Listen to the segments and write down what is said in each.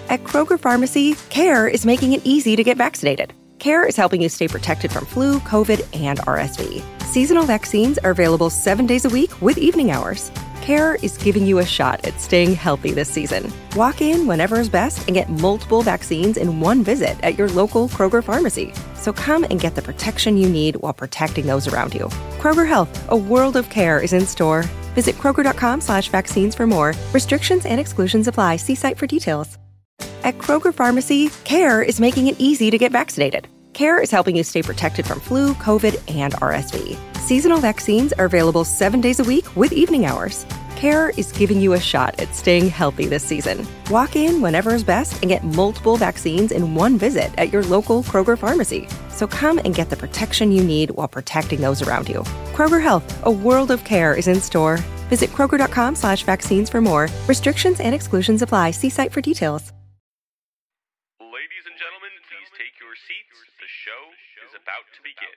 At Kroger Pharmacy, CARE is making it easy to get vaccinated. CARE is helping you stay protected from flu, COVID, and RSV. Seasonal vaccines are available 7 days a week with evening hours. CARE is giving you a shot at staying healthy this season. Walk in whenever is best and get multiple vaccines in one visit at your local Kroger Pharmacy. So come and get the protection you need while protecting those around you. Kroger Health, a world of care is in store. Visit Kroger.com/vaccines for more. Restrictions and exclusions apply. See site for details. At Kroger Pharmacy, CARE is making it easy to get vaccinated. CARE is helping you stay protected from flu, COVID, and RSV. Seasonal vaccines are available 7 days a week with evening hours. CARE is giving you a shot at staying healthy this season. Walk in whenever is best and get multiple vaccines in one visit at your local Kroger Pharmacy. So come and get the protection you need while protecting those around you. Kroger Health, a world of care is in store. Visit Kroger.com/vaccines for more. Restrictions and exclusions apply. See site for details. Ladies and gentlemen, please take your seats. The show is about to begin.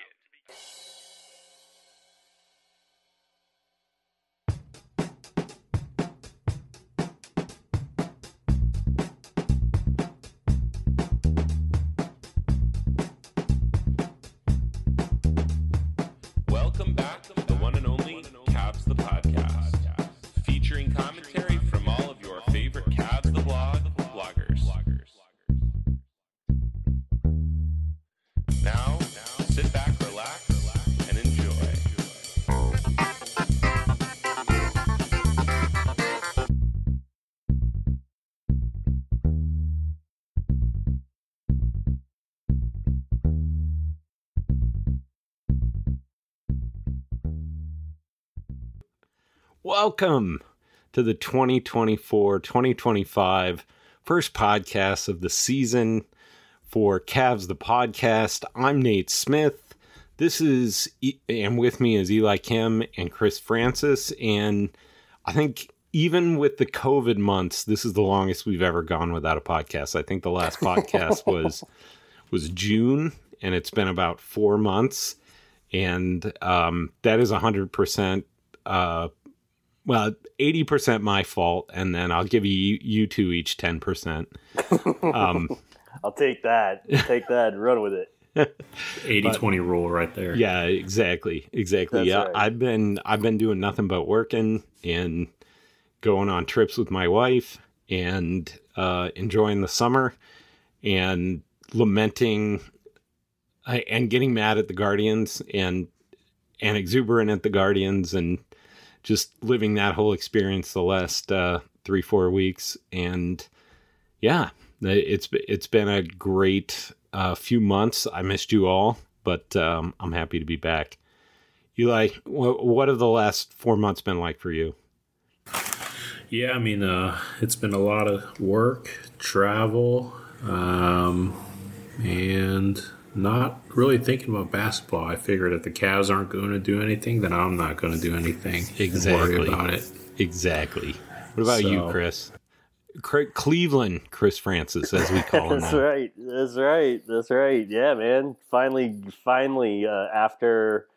Welcome back to the one and only Cavs the Podcast, featuring commentary from all of your favorite Cavs the Blog bloggers. Now, sit back, relax, and enjoy. Welcome to the 2024-2025 first podcast of the season for Cavs the Podcast. I'm Nate Smith. And with me is Eli Kim and Chris Francis. And I think even with the COVID months, this is the longest we've ever gone without a podcast. I think the last podcast was June, and it's been about 4 months. And that is 100%. 80% my fault, and then I'll give you two each 10%. I'll take that. Take that and run with it. 80-20 rule right there. Yeah, exactly. That's yeah, right. I've been doing nothing but working and going on trips with my wife and enjoying the summer and lamenting and getting mad at the Guardians and exuberant at the Guardians and just living that whole experience the last 3-4 weeks. And yeah, it's been a great few months. I missed you all, but I'm happy to be back. Eli, what have the last 4 months been like for you? Yeah, I mean, it's been a lot of work, travel, and not really thinking about basketball. I figured if the Cavs aren't going to do anything, then I'm not going to do anything. Exactly. Worry about it. Exactly. What about you, Chris? Cleveland Chris Francis, as we call him. That's right. Yeah, man. Finally, after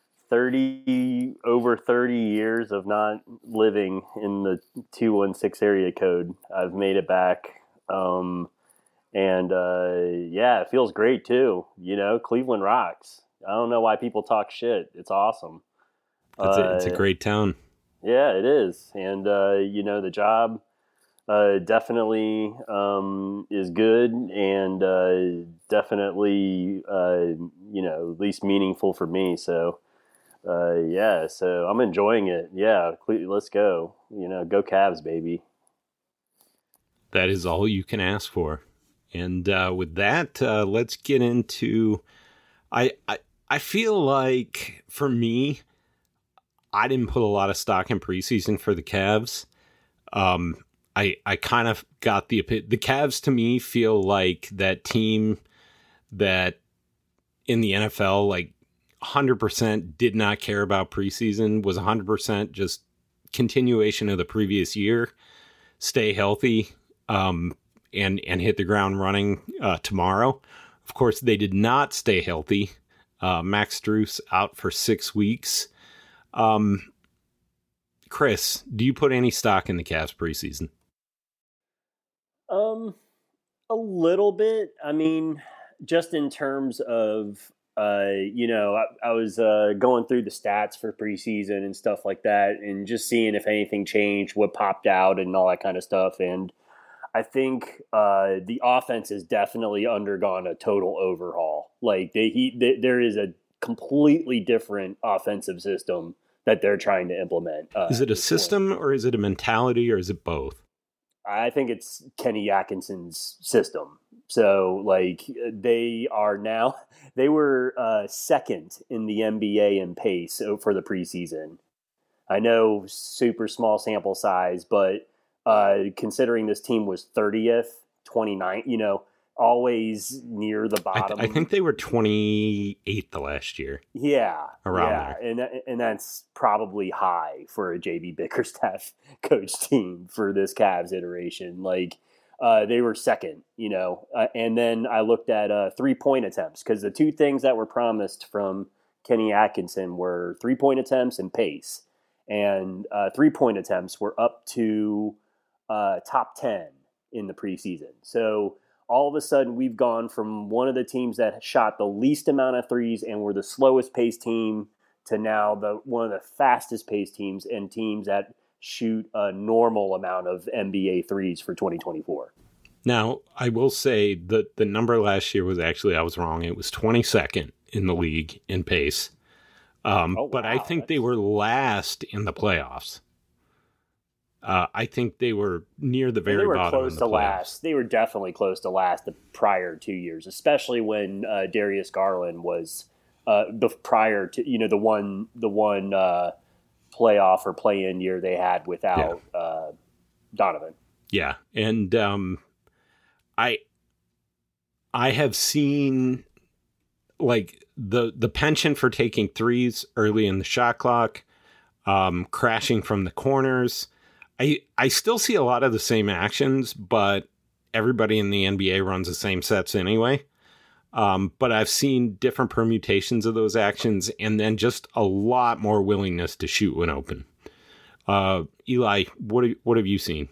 over 30 years of not living in the 216 area code, I've made it back. And it feels great too. You know, Cleveland rocks. I don't know why people talk shit. It's awesome. It's a great town. Yeah, it is. And, the job definitely is good and definitely, at least meaningful for me. So, so I'm enjoying it. Yeah, let's go. Go Cavs, baby. That is all you can ask for. And with that, let's get into. I feel like for me, I didn't put a lot of stock in preseason for the Cavs. I kind of got the Cavs to me feel like that team that in the NFL, like 100% did not care about preseason, was 100% just continuation of the previous year, stay healthy, and hit the ground running tomorrow. Of course, they did not stay healthy. Max Strus out for 6 weeks. Chris, do you put any stock in the Cavs preseason? A little bit. I mean, just in terms of, I was going through the stats for preseason and stuff like that, and just seeing if anything changed, what popped out, and all that kind of stuff. And I think the offense has definitely undergone a total overhaul. Like there is a completely different offensive system that they're trying to implement. Is it a system or is it a mentality or is it both? I think it's Kenny Atkinson's system. So, like, they were second in the NBA in pace for the preseason. I know super small sample size, but considering this team was 30th, 29th, always near the bottom. I think they were 28th the last year. Yeah. Around there. And that's probably high for a JB Bickerstaff coach team for this Cavs iteration. Like, they were second, and then I looked at 3-point attempts, because the two things that were promised from Kenny Atkinson were 3-point attempts and pace. And 3-point attempts were up to top 10 in the preseason. So all of a sudden, we've gone from one of the teams that shot the least amount of threes and were the slowest paced team to now one of the fastest paced teams, and teams that shoot a normal amount of NBA threes for 2024. Now, I will say that the number last year was actually, I was wrong. It was 22nd in the league in pace. But I think they were last in the playoffs. I think they were near the very bottom. They were close to last. They were definitely close to last the prior 2 years, especially when Darius Garland was prior to the one playoff or play-in year they had without Donovan. Yeah, and I have seen like the penchant for taking threes early in the shot clock, crashing from the corners. I still see a lot of the same actions, but everybody in the NBA runs the same sets anyway. But I've seen different permutations of those actions, and then just a lot more willingness to shoot when open. Eli, what have you seen?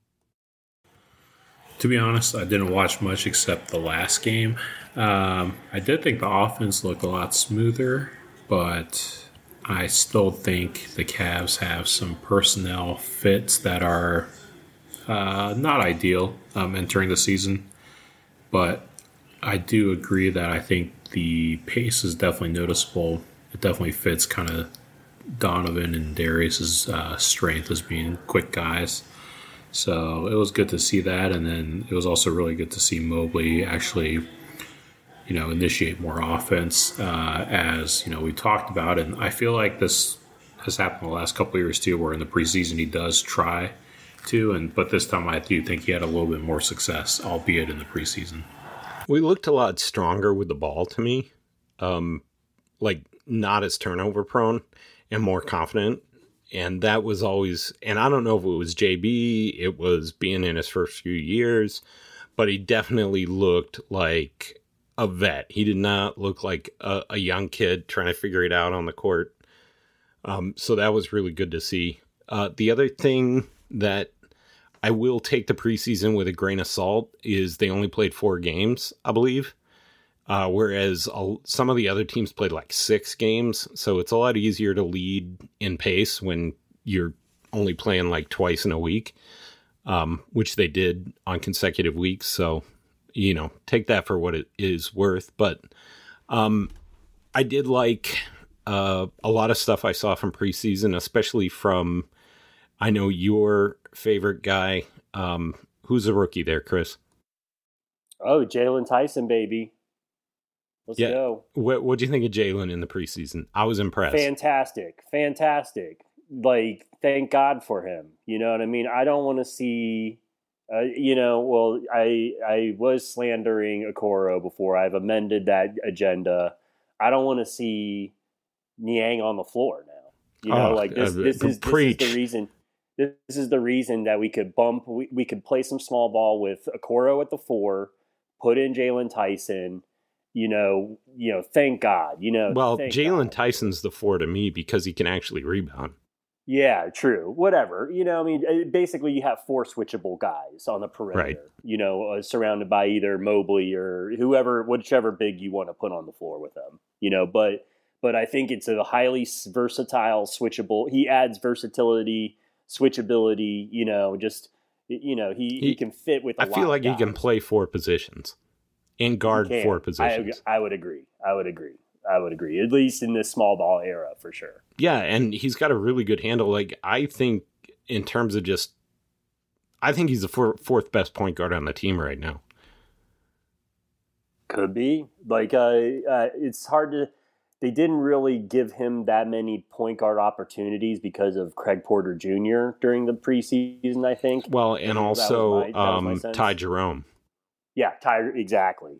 To be honest, I didn't watch much except the last game. I did think the offense looked a lot smoother, but I still think the Cavs have some personnel fits that are not ideal entering the season. But I do agree that I think the pace is definitely noticeable. It definitely fits kind of Donovan and Darius's strength as being quick guys. So it was good to see that, and then it was also really good to see Mobley actually, initiate more offense, as we talked about. And I feel like this has happened the last couple of years too, where in the preseason he does try to, but this time I do think he had a little bit more success, albeit in the preseason. We looked a lot stronger with the ball to me, like not as turnover prone and more confident. And that was always, and I don't know if it was JB, it was being in his first few years, but he definitely looked like a vet. He did not look like a young kid trying to figure it out on the court. So that was really good to see. The other thing that I will take the preseason with a grain of salt is they only played 4 games, I believe. Whereas some of the other teams played like 6 games. So it's a lot easier to lead in pace when you're only playing like twice in a week, which they did on consecutive weeks. So, take that for what it is worth. But I did like a lot of stuff I saw from preseason, especially from, I know, your favorite guy. Who's the rookie there, Chris? Oh, Jalen Tyson, baby. Let's go. What do you think of Jalen in the preseason? I was impressed. Fantastic. Like, thank God for him. You know what I mean? I don't want to see, I was slandering Okoro before. I've amended that agenda. I don't want to see Niang on the floor now. This is the reason. This is the reason that we could we could play some small ball with Okoro at the 4, put in Jalen Tyson. Thank God. Well, Jalen Tyson's the 4 to me because he can actually rebound. Yeah, true. Whatever. I mean, basically you have 4 switchable guys on the perimeter, right. Surrounded by either Mobley or whichever big you want to put on the floor with them, but I think it's a highly versatile, switchable. He adds versatility, switchability, he can fit with I feel like he can play 4 positions and guard 4 positions. I would agree. At least in this small ball era, for sure. Yeah, and he's got a really good handle. Like, I think in terms of I think he's the 4th best point guard on the team right now. Could be. Like, it's hard to... They didn't really give him that many point guard opportunities because of Craig Porter Jr. during the preseason, I think. Well, and also Ty Jerome. Yeah, Ty, exactly.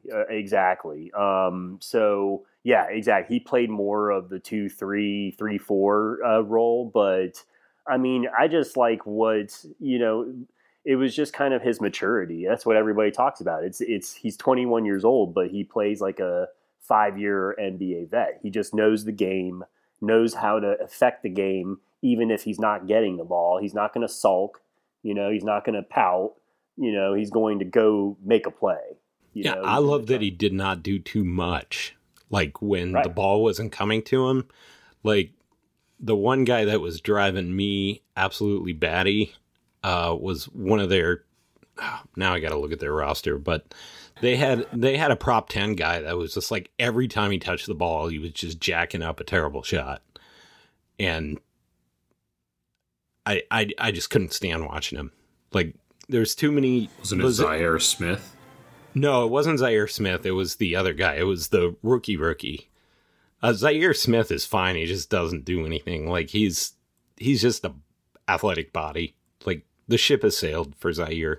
So, yeah, exactly. He played more of the 2-3, 3-4 role, but, I mean, I just like what, it was just kind of his maturity. That's what everybody talks about. He's 21 years old, but he plays like a 5-year NBA vet. He just knows the game, knows how to affect the game, even if he's not getting the ball. He's not going to sulk, he's not going to pout. He's going to go make a play. I love that he did not do too much. Like when the ball wasn't coming to him, like the one guy that was driving me absolutely batty was one of their, now I got to look at their roster, but they had a prop 10 guy that was just like every time he touched the ball, he was just jacking up a terrible shot. And I just couldn't stand watching him. Like, there's too many... Wasn't it Zaire Smith? No, it wasn't Zaire Smith. It was the other guy. It was the rookie. Zaire Smith is fine. He just doesn't do anything. Like, he's just a athletic body. Like, the ship has sailed for Zaire.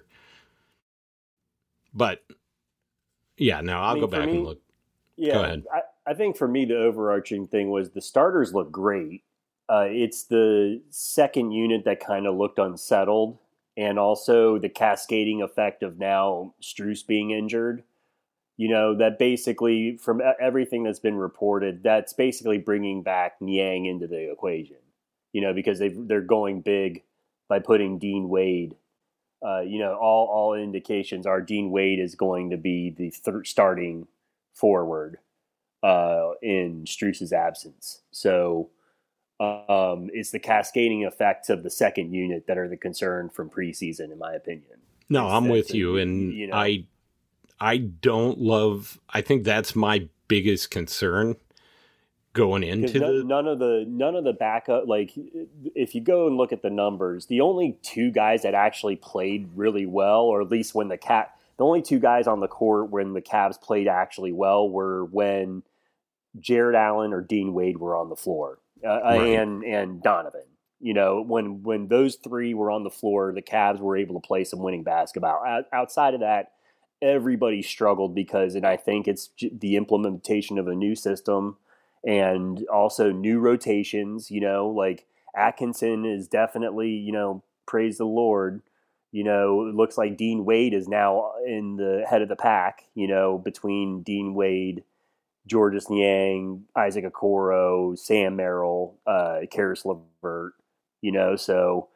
But, yeah, no, I'll go back and look. Yeah, go ahead. I think for me, the overarching thing was the starters look great. It's the second unit that kind of looked unsettled. And also the cascading effect of now Strus being injured, that basically from everything that's been reported, that's basically bringing back Niang into the equation, because they're going big by putting Dean Wade. All indications are Dean Wade is going to be the starting forward in Strus's absence. So it's the cascading effects of the second unit that are the concern from preseason, in my opinion. No, I'm with you. And I don't love, I think that's my biggest concern going into none of the backup, like if you go and look at the numbers, the only 2 guys that actually played really well, or at least when the only 2 guys on the court when the Cavs played actually well were when Jared Allen or Dean Wade were on the floor. Right. And Donovan, when those 3 were on the floor, the Cavs were able to play some winning basketball. Outside of that, everybody struggled and I think it's the implementation of a new system and also new rotations, like Atkinson is definitely, praise the Lord, it looks like Dean Wade is now in the head of the pack, between Dean Wade, Georges Niang, Isaac Okoro, Sam Merrill, Karis LeVert, so,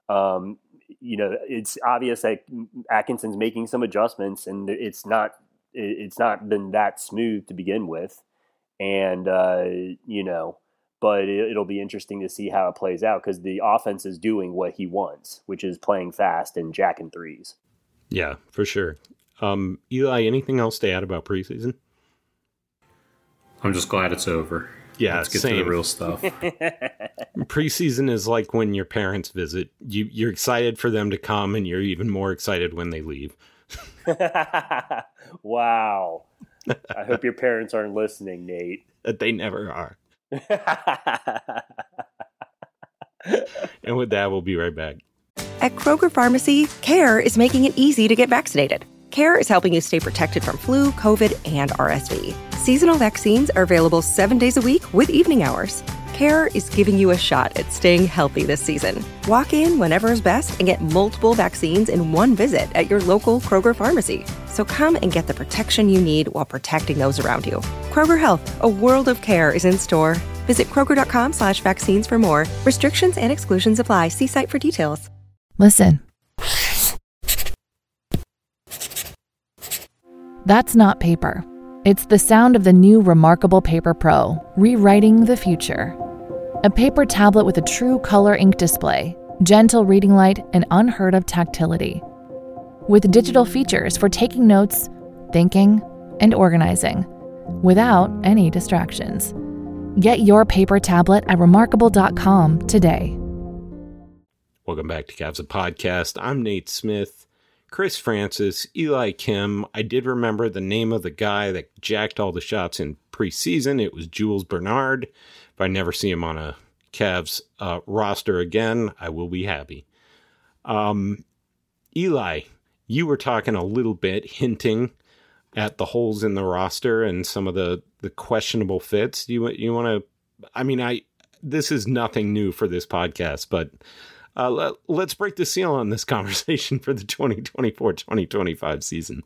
it's obvious that Atkinson's making some adjustments and it's not been that smooth to begin with. And, but it'll be interesting to see how it plays out because the offense is doing what he wants, which is playing fast and jacking threes. Yeah, for sure. Eli, anything else to add about preseason? I'm just glad it's over. Yeah, let's get same. to the real stuff. Preseason is like when your parents visit. You're excited for them to come, and you're even more excited when they leave. Wow. I hope your parents aren't listening, Nate. They never are. And with that, we'll be right back. At Kroger Pharmacy, CARE is making it easy to get vaccinated. CARE is helping you stay protected from flu, COVID, and RSV. Seasonal vaccines are available 7 days a week with evening hours. CARE is giving you a shot at staying healthy this season. Walk in whenever is best and get multiple vaccines in one visit at your local Kroger Pharmacy. So come and get the protection you need while protecting those around you. Kroger Health, a world of care is in store. Visit Kroger.com/vaccines for more. Restrictions and exclusions apply. See site for details. Listen. That's not paper. It's the sound of the new Remarkable Paper Pro, rewriting the future. A paper tablet with a true color ink display, gentle reading light, and unheard of tactility. With digital features for taking notes, thinking, and organizing, without any distractions. Get your paper tablet at remarkable.com today. Welcome back to Cavs, a Podcast. I'm Nate Smith, Chris Francis, Eli Kim. I did remember the name of the guy that jacked all the shots in preseason. It was Jules Bernard. If I never see him on a Cavs roster again, I will be happy. Eli, you were talking a little bit, hinting at the holes in the roster and some of the questionable fits. You want to, this is nothing new for this podcast, but let's break the seal on this conversation for the 2024-2025 season.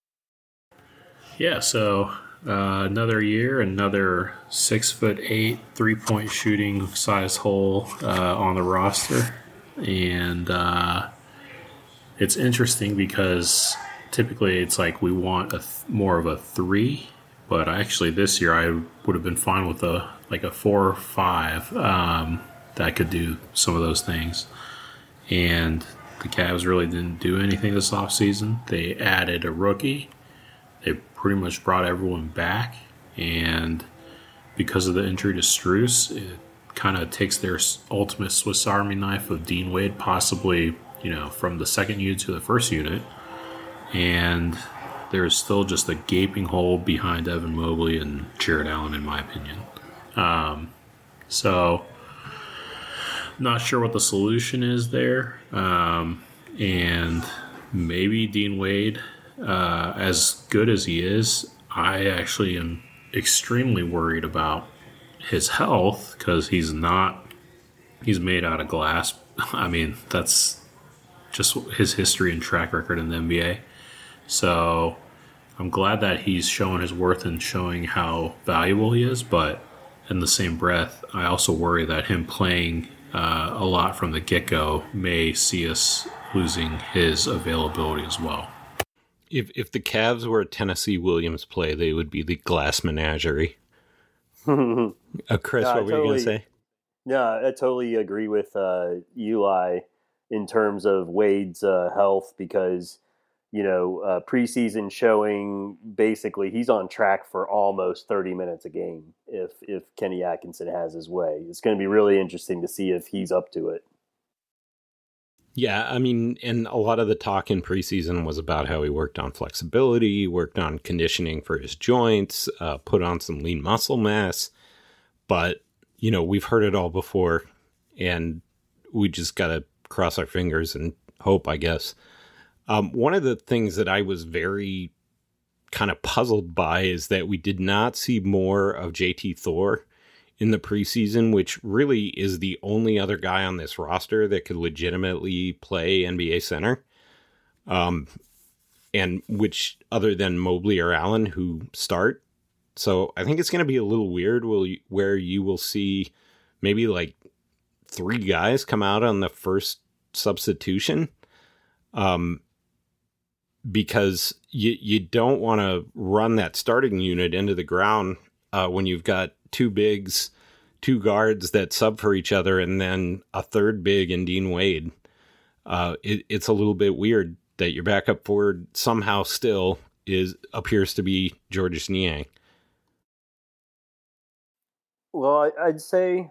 Yeah, so another year, another 6'8" 3-point shooting size hole on the roster. And it's interesting because typically it's like we want more of a 3, but actually this year I would have been fine with a 4 or 5 that could do some of those things. And the Cavs really didn't do anything this offseason. They added a rookie. They pretty much brought everyone back. And because of the injury to Strus, it kind of takes their ultimate Swiss Army knife of Dean Wade, possibly, from the second unit to the first unit. And there's still just a gaping hole behind Evan Mobley and Jared Allen, in my opinion. So, not sure what the solution is there. And maybe Dean Wade, as good as he is, I actually am extremely worried about his health because he's made out of glass. That's just his history and track record in the NBA. So I'm glad that he's showing his worth and showing how valuable he is, but in the same breath, I also worry that him playing a lot from the get-go may see us losing his availability as well. If the Cavs were a Tennessee Williams play, they would be the glass menagerie. Chris, what were you going to say? Yeah, I totally agree with Eli in terms of Wade's health because, preseason showing basically he's on track for almost 30 minutes a game if Kenny Atkinson has his way. It's going to be really interesting to see if he's up to it. Yeah, and a lot of the talk in preseason was about how he worked on flexibility, worked on conditioning for his joints, put on some lean muscle mass. But, we've heard it all before, and we just got to cross our fingers and hope, I guess. One of the things that I was very kind of puzzled by is that we did not see more of JT Thor in the preseason, which really is the only other guy on this roster that could legitimately play NBA center. And which other than Mobley or Allen who start. So I think it's going to be a little weird where you will see maybe 3 guys come out on the first substitution. Because you don't want to run that starting unit into the ground when you've got 2 bigs, 2 guards that sub for each other, and then a third big in Dean Wade. It's a little bit weird that your backup forward somehow still appears to be Georges Niang. Well, I'd say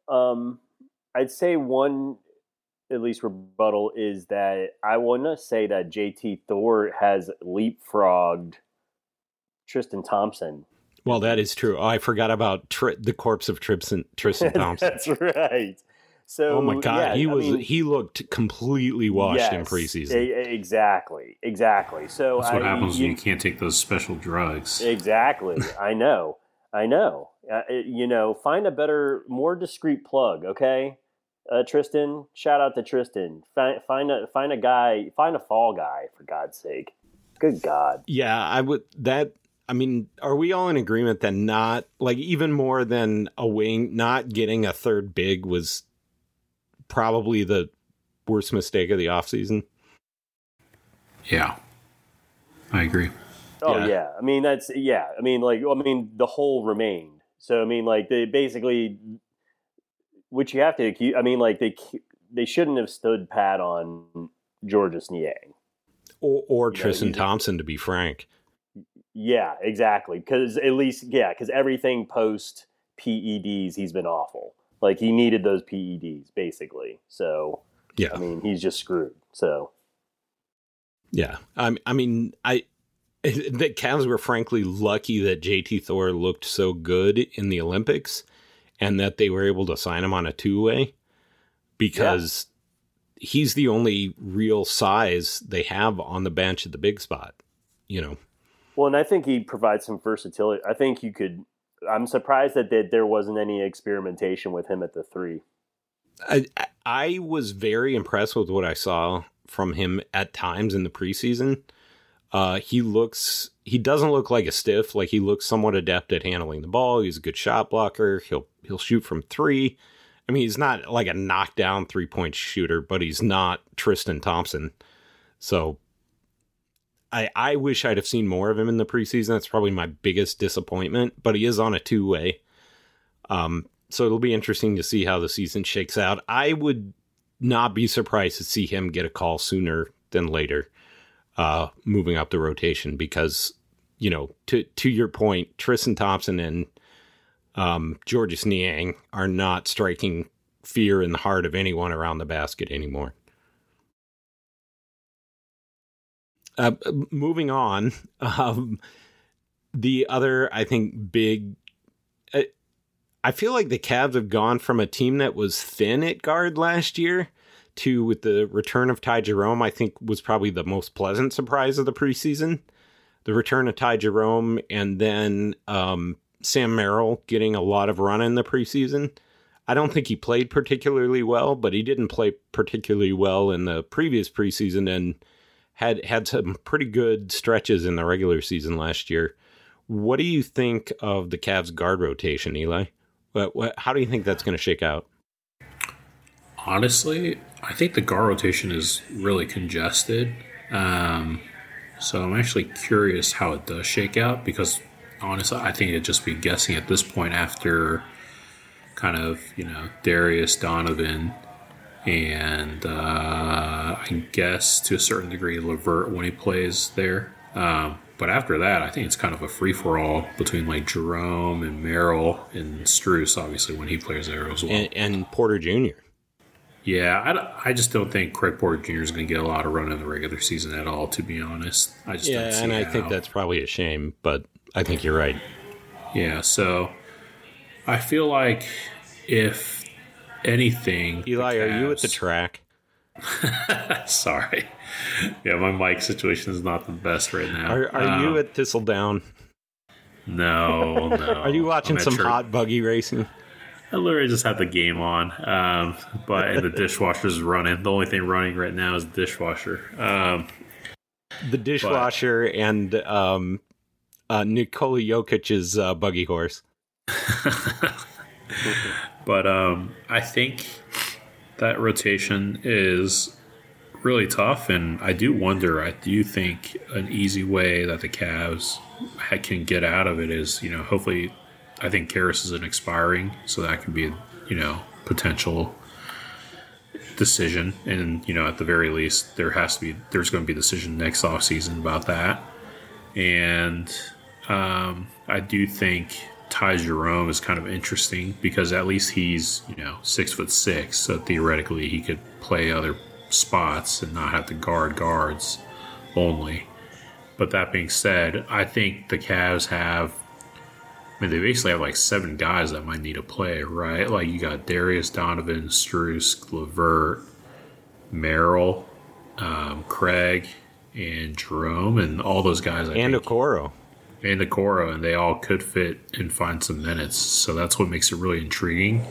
one at least rebuttal is that I want to say that JT Thor has leapfrogged Tristan Thompson. Well, that is true. Oh, I forgot about the corpse of Tristan Thompson. That's right. So, oh my God, he looked completely washed in preseason. Exactly. So that's what happens when you can't take those special drugs. Exactly. I know. Find a better, more discreet plug. Okay, Tristan. Shout out to Tristan. Find a guy. Find a fall guy for God's sake. Good God. Yeah, I would. I mean, are we all in agreement that not like even more than a wing, not getting a third big was probably the worst mistake of the offseason? Yeah, I agree. Oh yeah. I mean, the hole remained. So I mean, like they basically, which you have to accuse. I mean, like they shouldn't have stood pat on Georges Niang or Tristan Thompson, to be frank. Yeah, exactly. Because everything post PEDs, he's been awful. Like he needed those PEDs basically. So yeah, I mean, he's just screwed. So yeah, I mean, the Cavs were frankly lucky that JT Thor looked so good in the Olympics, and that they were able to sign him on a two-way because he's the only real size they have on the bench at the big spot. You know. Well, and I think he provides some versatility. I think you could. I'm surprised that there wasn't any experimentation with him at the three. I was very impressed with what I saw from him at times in the preseason. He doesn't look like a stiff. Like he looks somewhat adept at handling the ball. He's a good shot blocker. He'll shoot from three. I mean, he's not like a knockdown 3-point shooter, but he's not Tristan Thompson. So I wish I'd have seen more of him in the preseason. That's probably my biggest disappointment, but he is on a two-way. So it'll be interesting to see how the season shakes out. I would not be surprised to see him get a call sooner than later, moving up the rotation because, you know, to your point, Tristan Thompson and Georges Niang are not striking fear in the heart of anyone around the basket anymore. Moving on, the other, I think, big... I feel like the Cavs have gone from a team that was thin at guard last year to, with the return of Ty Jerome, I think was probably the most pleasant surprise of the preseason. The return of Ty Jerome and then Sam Merrill getting a lot of run in the preseason. I don't think he played particularly well, but he didn't play particularly well in the previous preseason and had some pretty good stretches in the regular season last year. What do you think of the Cavs guard rotation, Eli? How do you think that's going to shake out? Honestly, I think the guard rotation is really congested. So I'm actually curious how it does shake out because honestly, I think it'd just be guessing at this point after kind of, you know, Darius Donovan and I guess to a certain degree LeVert when he plays there. But after that, I think it's kind of a free-for-all between like Jerome and Merrill and Strus, obviously, when he plays there as well. And Porter Jr. Yeah, I just don't think Craig Porter Jr. is going to get a lot of run in the regular season at all, to be honest. I just don't see and how. I think that's probably a shame, but I think you're right. Yeah, so I feel like if anything... Eli, are you at the track? Sorry. Yeah, my mic situation is not the best right now. Are you at Thistledown? No. Are you watching some hot buggy racing? I literally just had the game on, and the dishwasher's running. The only thing running right now is the dishwasher. The dishwasher and Nikola Jokic's buggy horse. But I think that rotation is really tough, and I do wonder, I do think an easy way that the Cavs can get out of it is, you know, hopefully, I think Karras isn't expiring, so that could be a, potential decision. And, at the very least, there's going to be a decision next offseason about that. And I do think Ty Jerome is kind of interesting because at least he's, 6'6", so theoretically he could play other spots and not have to guard guards only. But that being said, I think the Cavs they basically have like 7 guys that might need to play, right? Like you got Darius Donovan, Strus, LeVert, Merrill, Craig, and Jerome, and all those guys. And Okoro. And they all could fit and find some minutes. So that's what makes it really intriguing.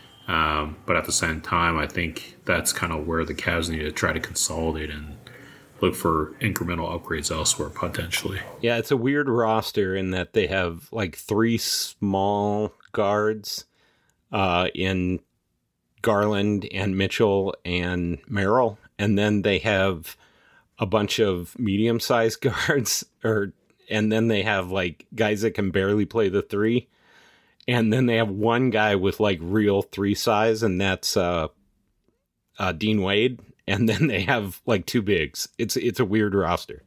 But at the same time, I think that's kind of where the Cavs need to try to consolidate and look for incremental upgrades elsewhere potentially. Yeah, it's a weird roster in that they have like 3 small guards in Garland and Mitchell and Merrill, and then they have a bunch of medium-sized guards, and then they have like guys that can barely play the 3, and then they have one guy with like real 3 size, and that's Dean Wade, and then they have like 2 bigs. It's a weird roster.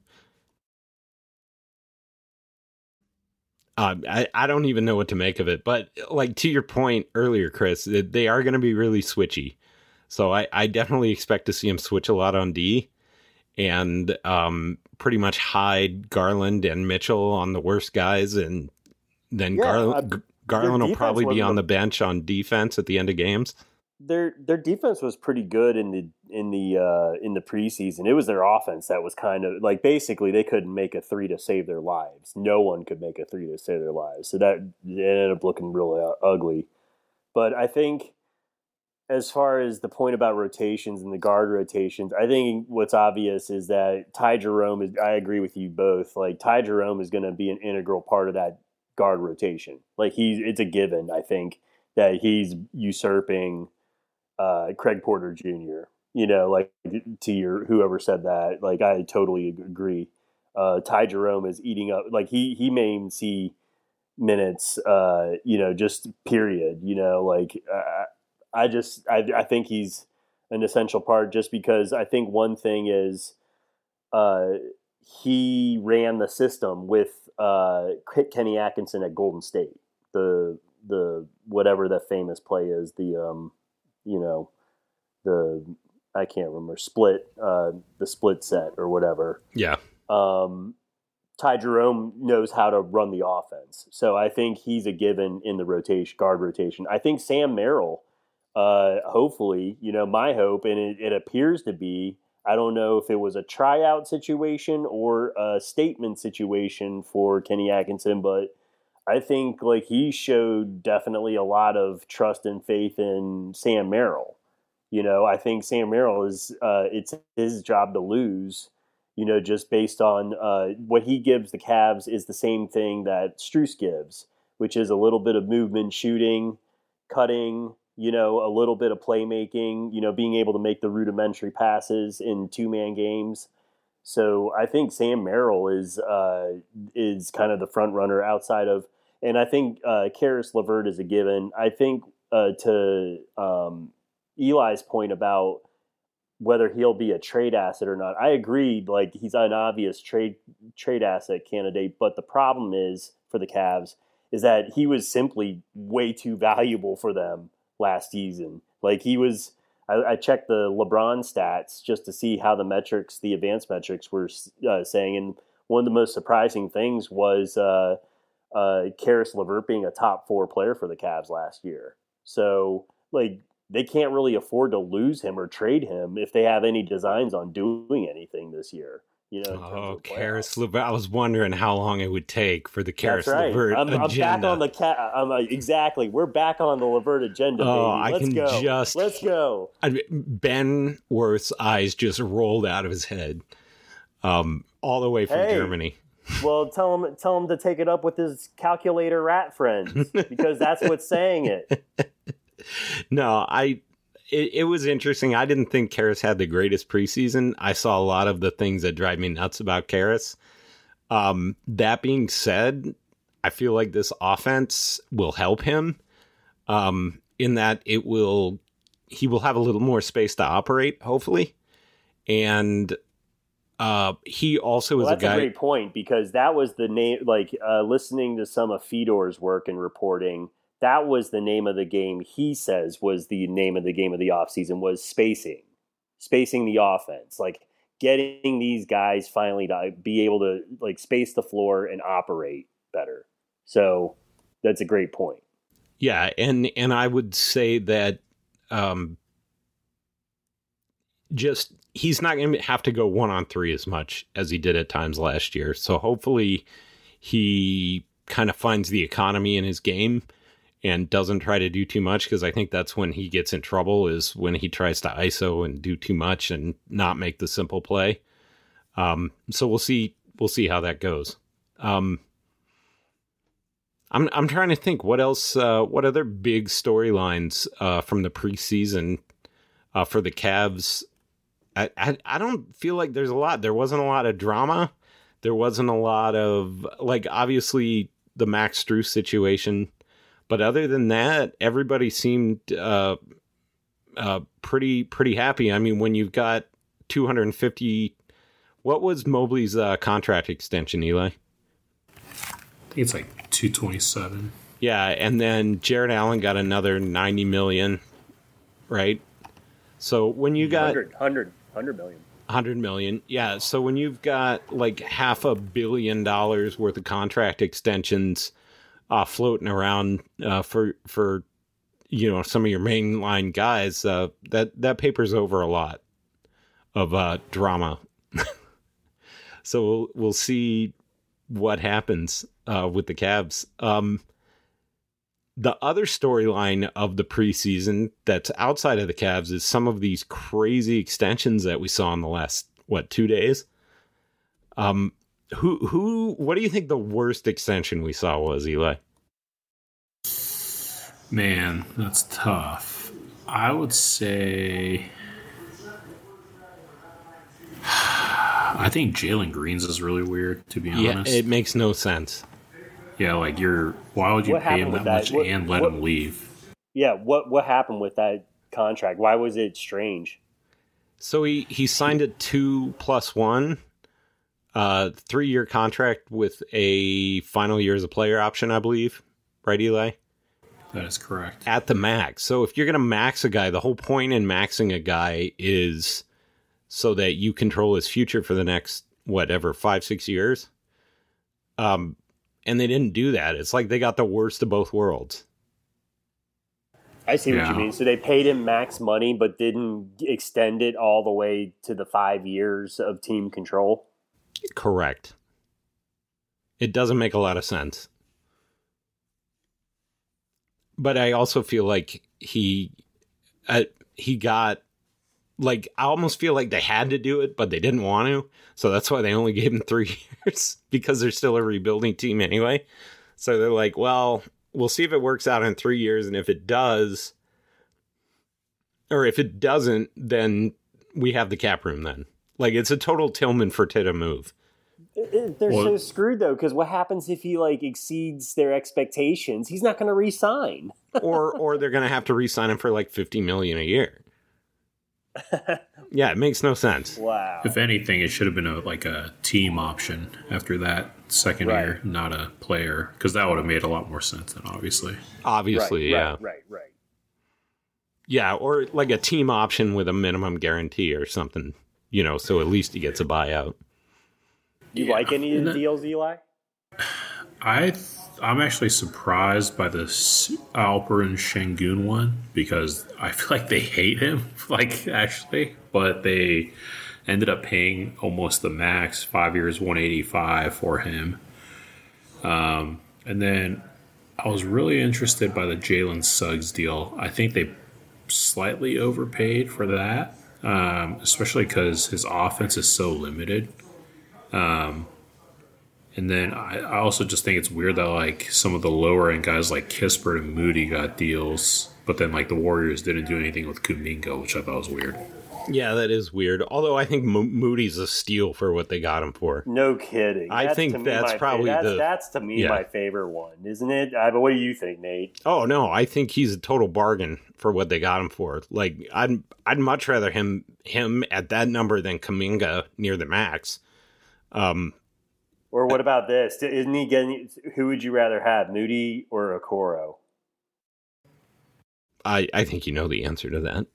I don't even know what to make of it, but like to your point earlier, Chris, they are going to be really switchy. So I definitely expect to see him switch a lot on D, and pretty much hide Garland and Mitchell on the worst guys, and then Garland will probably be on the bench on defense at the end of games. Their defense was pretty good in the preseason. It was their offense that was kind of like, basically they couldn't make a 3 to save their lives. No one could make a 3 to save their lives. So that it ended up looking really ugly. But I think as far as the point about rotations and the guard rotations, I think what's obvious is that Ty Jerome is, I agree with you both. Like Ty Jerome is going to be an integral part of that guard rotation. Like it's a given, I think, that he's usurping Craig Porter Jr., like to whoever said that, like I totally agree. Ty Jerome is eating up, like he may even see minutes, just period, like I think he's an essential part, just because I think one thing is he ran the system with Kenny Atkinson at Golden State, the whatever the famous play is, I can't remember, the split set or whatever. Yeah. Ty Jerome knows how to run the offense. So I think he's a given in the guard rotation. I think Sam Merrill, hopefully, my hope, and it appears to be, I don't know if it was a tryout situation or a statement situation for Kenny Atkinson, but I think like he showed definitely a lot of trust and faith in Sam Merrill. I think Sam Merrill it's his job to lose, just based on what he gives the Cavs is the same thing that Strus gives, which is a little bit of movement, shooting, cutting, a little bit of playmaking, being able to make the rudimentary passes in 2-man games. So I think Sam Merrill is kind of the front runner outside of, and I think Caris LeVert is a given. I think to Eli's point about whether he'll be a trade asset or not, I agree. Like he's an obvious trade asset candidate, but the problem is for the Cavs is that he was simply way too valuable for them last season. Like he was, I checked the LeBron stats just to see how the advanced metrics were saying, and one of the most surprising things was Caris LeVert being a top 4 player for the Cavs last year. So like, they can't really afford to lose him or trade him if they have any designs on doing anything this year. Caris LeVert. I was wondering how long it would take for the Caris LeVert agenda. I'm back on the exactly. We're back on the LeVert agenda, baby. Let's go. Ben Worth's eyes just rolled out of his head, all the way from Germany. Well, tell him to take it up with his calculator rat friends, because that's what's saying it. No, it was interesting. I didn't think Caris had the greatest preseason. I saw a lot of the things that drive me nuts about Caris. That being said, I feel like this offense will help him in that he will have a little more space to operate, hopefully. And he also is a guy. That's a great point, because that was the name, like listening to some of Fedor's work and reporting, that was the name of the game. He says was the name of the game of the offseason was spacing the offense, like getting these guys finally to be able to like space the floor and operate better. So that's a great point. Yeah. And I would say that just he's not going to have to go 1-on-3 as much as he did at times last year. So hopefully he kind of finds the economy in his game and doesn't try to do too much, because I think that's when he gets in trouble, is when he tries to ISO and do too much and not make the simple play. So we'll see how that goes. I'm trying to think what else, what other big storylines from the preseason for the Cavs. I don't feel like there's a lot. There wasn't a lot of drama. There wasn't a lot of, like, obviously the Max Strus situation. But other than that, everybody seemed pretty happy. I mean, when you've got 250, what was Mobley's contract extension, Eli? I think it's like 227. Yeah, and then Jared Allen got another 90 million, right? So when you got 100 million. 100 million. Yeah, so when you've got like $500 million worth of contract extensions floating around for some of your mainline guys, that papers over a lot of drama. So we'll see what happens with the Cavs. The other storyline of the preseason that's outside of the Cavs is some of these crazy extensions that we saw in the last 2 days. What do you think the worst extension we saw was, Eli? Man, that's tough. I would say I think Jalen Green's is really weird, to be honest. Yeah, it makes no sense. Yeah, like why would you pay him that much and let him leave? Yeah, what happened with that contract? Why was it strange? So he signed a 2+1 3-year contract with a final year as a player option, I believe. Right, Eli? That is correct. At the max. So if you're going to max a guy, the whole point in maxing a guy is so that you control his future for the next, 5-6 years. And they didn't do that. It's like they got the worst of both worlds. I see what you mean. So they paid him max money, but didn't extend it all the way to the 5 years of team control? Correct. It doesn't make a lot of sense. But I also feel like he got, like, I almost feel like they had to do it, but they didn't want to. So that's why they only gave him 3 years, because they're still a rebuilding team anyway. So they're like, well, we'll see if it works out in 3 years. And if it does, or if it doesn't, then we have the cap room then. Like, it's a total Tillman Fertitta move. They're so screwed, though, because what happens if he, exceeds their expectations? He's not going to re-sign. or they're going to have to re-sign him for, $50 million a year. Yeah, it makes no sense. Wow. If anything, it should have been a team option after that second year, not a player, because that would have made a lot more sense then, obviously. Yeah. Right. Yeah, or a team option with a minimum guarantee or something, so at least he gets a buyout. Do you like any of the deals, Eli? I'm actually surprised by the Alperen Şengün one, because I feel like they hate him, actually, but they ended up paying almost the max, 5 years, 185 for him. And then I was really interested by the Jalen Suggs deal. I think they slightly overpaid for that, especially because his offense is so limited. And then I also just think it's weird that some of the lower end guys like Kispert and Moody got deals, but then the Warriors didn't do anything with Kuminga, which I thought was weird. Yeah, that is weird. Although I think Moody's a steal for what they got him for. No kidding. I think that's probably that's to me my favorite one, isn't it? But what do you think, Nate? Oh no, I think he's a total bargain for what they got him for. I'd much rather him at that number than Kuminga near the max. Or what about this? Isn't he getting? Who would you rather have, Moody or Okoro? I think you know the answer to that.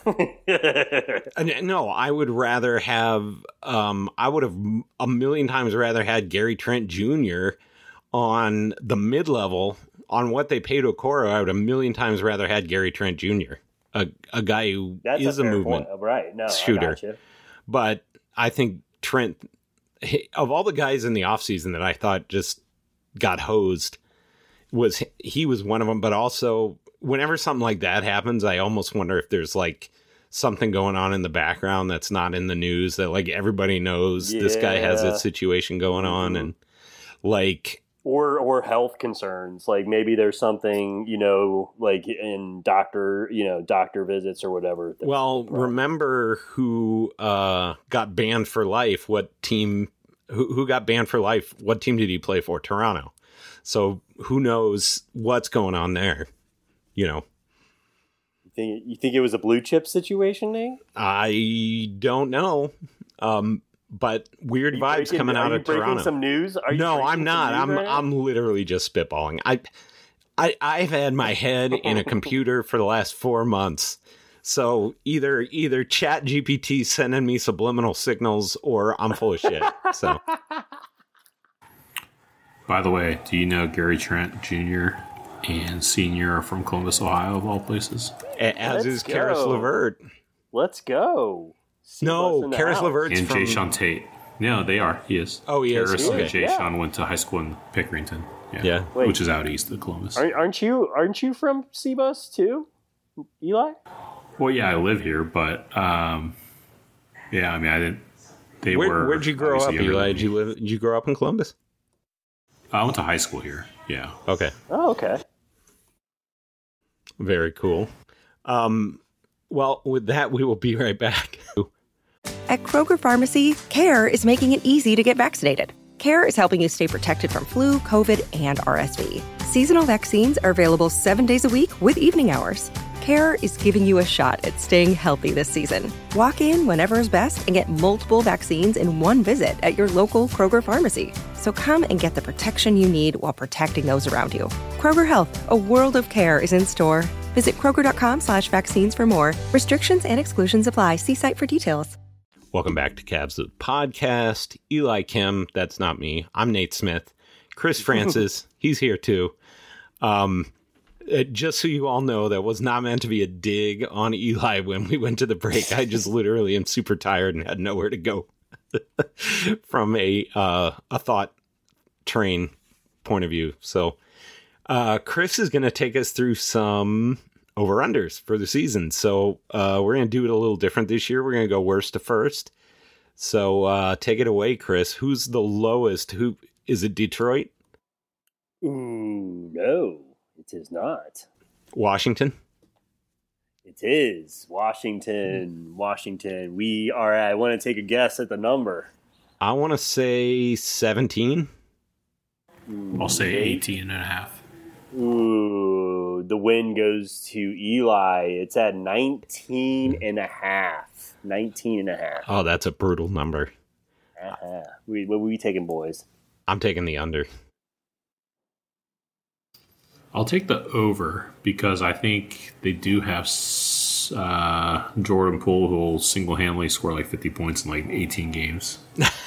No, I would rather have. I would have a million times rather had Gary Trent Jr. on the mid level on what they paid Okoro. I would a million times rather had Gary Trent Jr. A guy who is a movement shooter. But I think Trent, of all the guys in the offseason that I thought just got hosed, he was one of them. But also, whenever something like that happens, I almost wonder if there's something going on in the background that's not in the news that like everybody knows this guy has a situation going on, and like or health concerns, like maybe there's something, like in doctor visits or whatever. Well, remember who got banned for life? What team? Who got banned for life? What team did he play for? Toronto. So who knows what's going on there? You think it was a blue chip situation, Nate? I don't know. But weird vibes coming out of Toronto. Are you breaking some news? No, I'm not. I'm literally just spitballing. I've had my head in a computer for the last 4 months. So either Chat GPT sending me subliminal signals or I'm full of shit. So, by the way, do you know Gary Trent Jr. and Sr. are from Columbus, Ohio, of all places? As is Karis LeVert. Let's go. No, Karis LeVert's and from... Jay Sean Tate. No, they are. He is. Oh, he is. Karis Okay. and Jay Sean went to high school in Pickerington. Yeah. Which is out east of Columbus. Aren't you from CBUS too, Eli? Well, yeah, I live here, but I didn't. Where'd you grow up, Eli? Did you grow up in Columbus? I went to high school here. Yeah. Okay. Oh, okay. Very cool. Well, with that, we will be right back. At Kroger Pharmacy, CARE is making it easy to get vaccinated. CARE is helping you stay protected from flu, COVID, and RSV. Seasonal vaccines are available 7 days a week with evening hours. CARE is giving you a shot at staying healthy this season. Walk in whenever is best and get multiple vaccines in one visit at your local Kroger Pharmacy. So come and get the protection you need while protecting those around you. Kroger Health, a world of care is in store. Visit Kroger.com/vaccines for more. Restrictions and exclusions apply. See site for details. Welcome back to Cavs the Podcast. Eli Kim, that's not me. I'm Nate Smith. Chris Francis, he's here too. Just so you all know, that was not meant to be a dig on Eli when we went to the break. I just literally am super tired and had nowhere to go from a thought train point of view. So Chris is going to take us through some over-unders for the season. So we're going to do it a little different this year. We're going to go worst to first. So take it away, Chris. Who's the lowest? Who is it? Detroit? Ooh, no, it is not. Washington? It is Washington. Washington. I want to take a guess at the number. I want to say 17. I'll say 18 and a half. Ooh, the win goes to Eli. It's at 19 and a half. 19 and a half. Oh, that's a brutal number. What are we taking, boys? I'm taking the under. I'll take the over because I think they do have Jordan Poole who will single-handedly score like 50 points in like 18 games.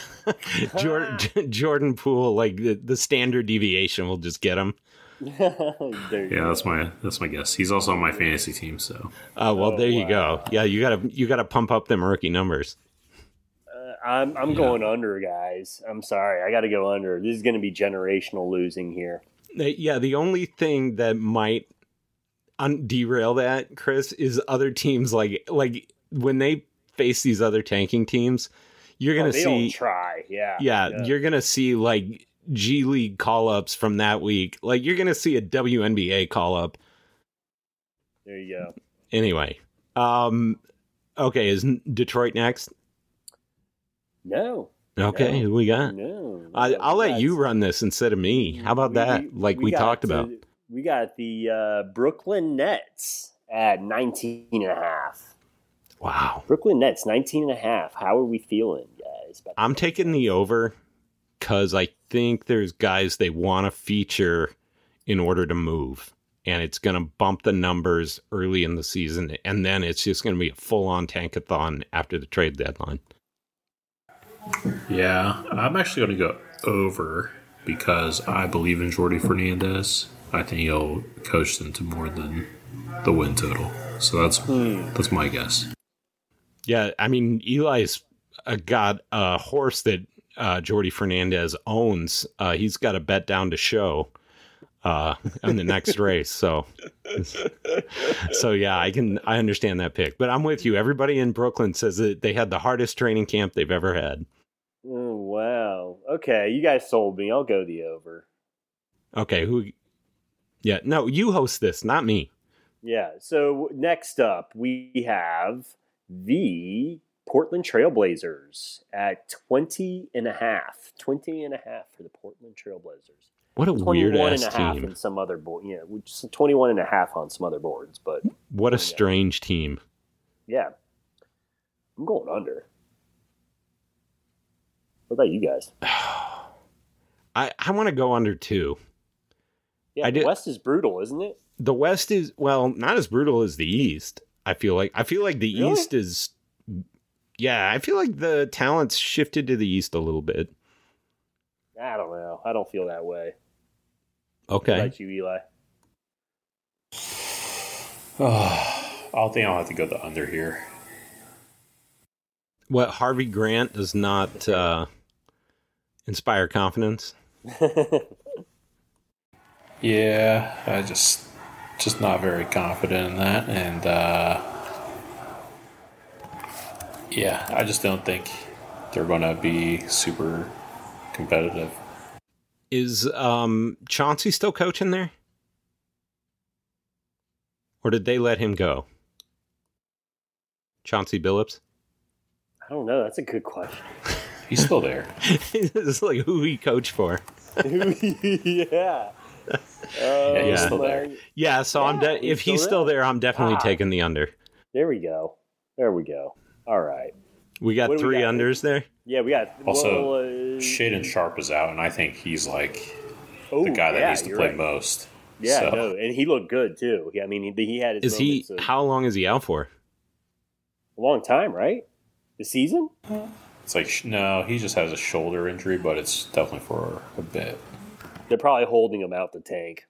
Jordan Poole, like the standard deviation will just get him. Yeah, that's my guess. He's also on my fantasy team, so. There you go. Yeah, you gotta pump up them rookie numbers. I'm going under, guys. I'm sorry, I got to go under. This is going to be generational losing here. Yeah, the only thing that might derail that, Chris, is other teams like when they face these other tanking teams, you're gonna see. Don't try, yeah. You're gonna see like G League call-ups from that week. Like you're gonna see a WNBA call-up. There you go. Anyway, okay, is Detroit next? No. Okay, who we got? No. I'll let you run this instead of me. How about that? We talked about. We got the Brooklyn Nets at 19 and a half. Wow. Brooklyn Nets, 19 and a half. How are we feeling, guys? I'm taking the over because I think there's guys they want to feature in order to move. And it's going to bump the numbers early in the season. And then it's just going to be a full-on tankathon after the trade deadline. Yeah, I'm actually going to go over because I believe in Jordy Fernandez. I think he'll coach them to more than the win total. So that's my guess. Yeah, I mean, Eli's got a horse that Jordy Fernandez owns. He's got a bet down to show. in the next race. So yeah, I understand that pick. But I'm with you. Everybody in Brooklyn says that they had the hardest training camp they've ever had. Oh, wow. Okay, you guys sold me. I'll go the over. Okay, who? Yeah, no, you host this, not me. Yeah. So next up, we have the Portland Trailblazers at 20.5. 20.5 for the Portland Trailblazers. What a weird ass 21.5 team. in some other board. Yeah, which is 21.5 on some other boards. But what a strange team. Yeah. I'm going under. What about you guys? I want to go under too. Yeah, the West is brutal, isn't it? The West is, well, not as brutal as the East. I feel like the Really? East is, yeah, I feel like the talent's shifted to the East a little bit. I don't know. I don't feel that way. Okay. What about you, Eli? I'll have to go the under here. What, Harvey Grant does not inspire confidence? Yeah, I just not very confident in that, and yeah, I just don't think they're going to be super competitive. Is Chauncey still coaching there? Or did they let him go? Chauncey Billups? I don't know. That's a good question. He's still there. It's like who he coached for. Yeah. Yeah, he's still there. Yeah, so if he's still there, I'm definitely taking the under. There we go. All right. We got three unders there? Yeah, we got. Also, Shaedon Sharp is out, and I think he's like the guy that needs to play most. Yeah, so. no, and he looked good too. I mean, he had his moments. How long is he out for? A long time, right? The season? It's like, no, he just has a shoulder injury, but it's definitely for a bit. They're probably holding him out the tank.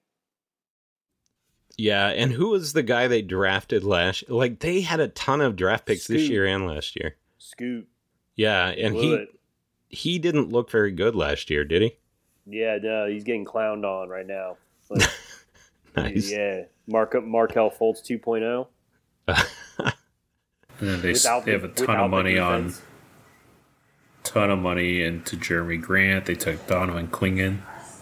Yeah, and who was the guy they drafted last? Like, they had a ton of draft picks this year and last year. Scoot. Yeah, and he didn't look very good last year, did he? Yeah, no, he's getting clowned on right now. Like, nice. Yeah, Markel Fultz 2.0. And then they have a ton of money into Jeremy Grant. They took Donovan Clingan.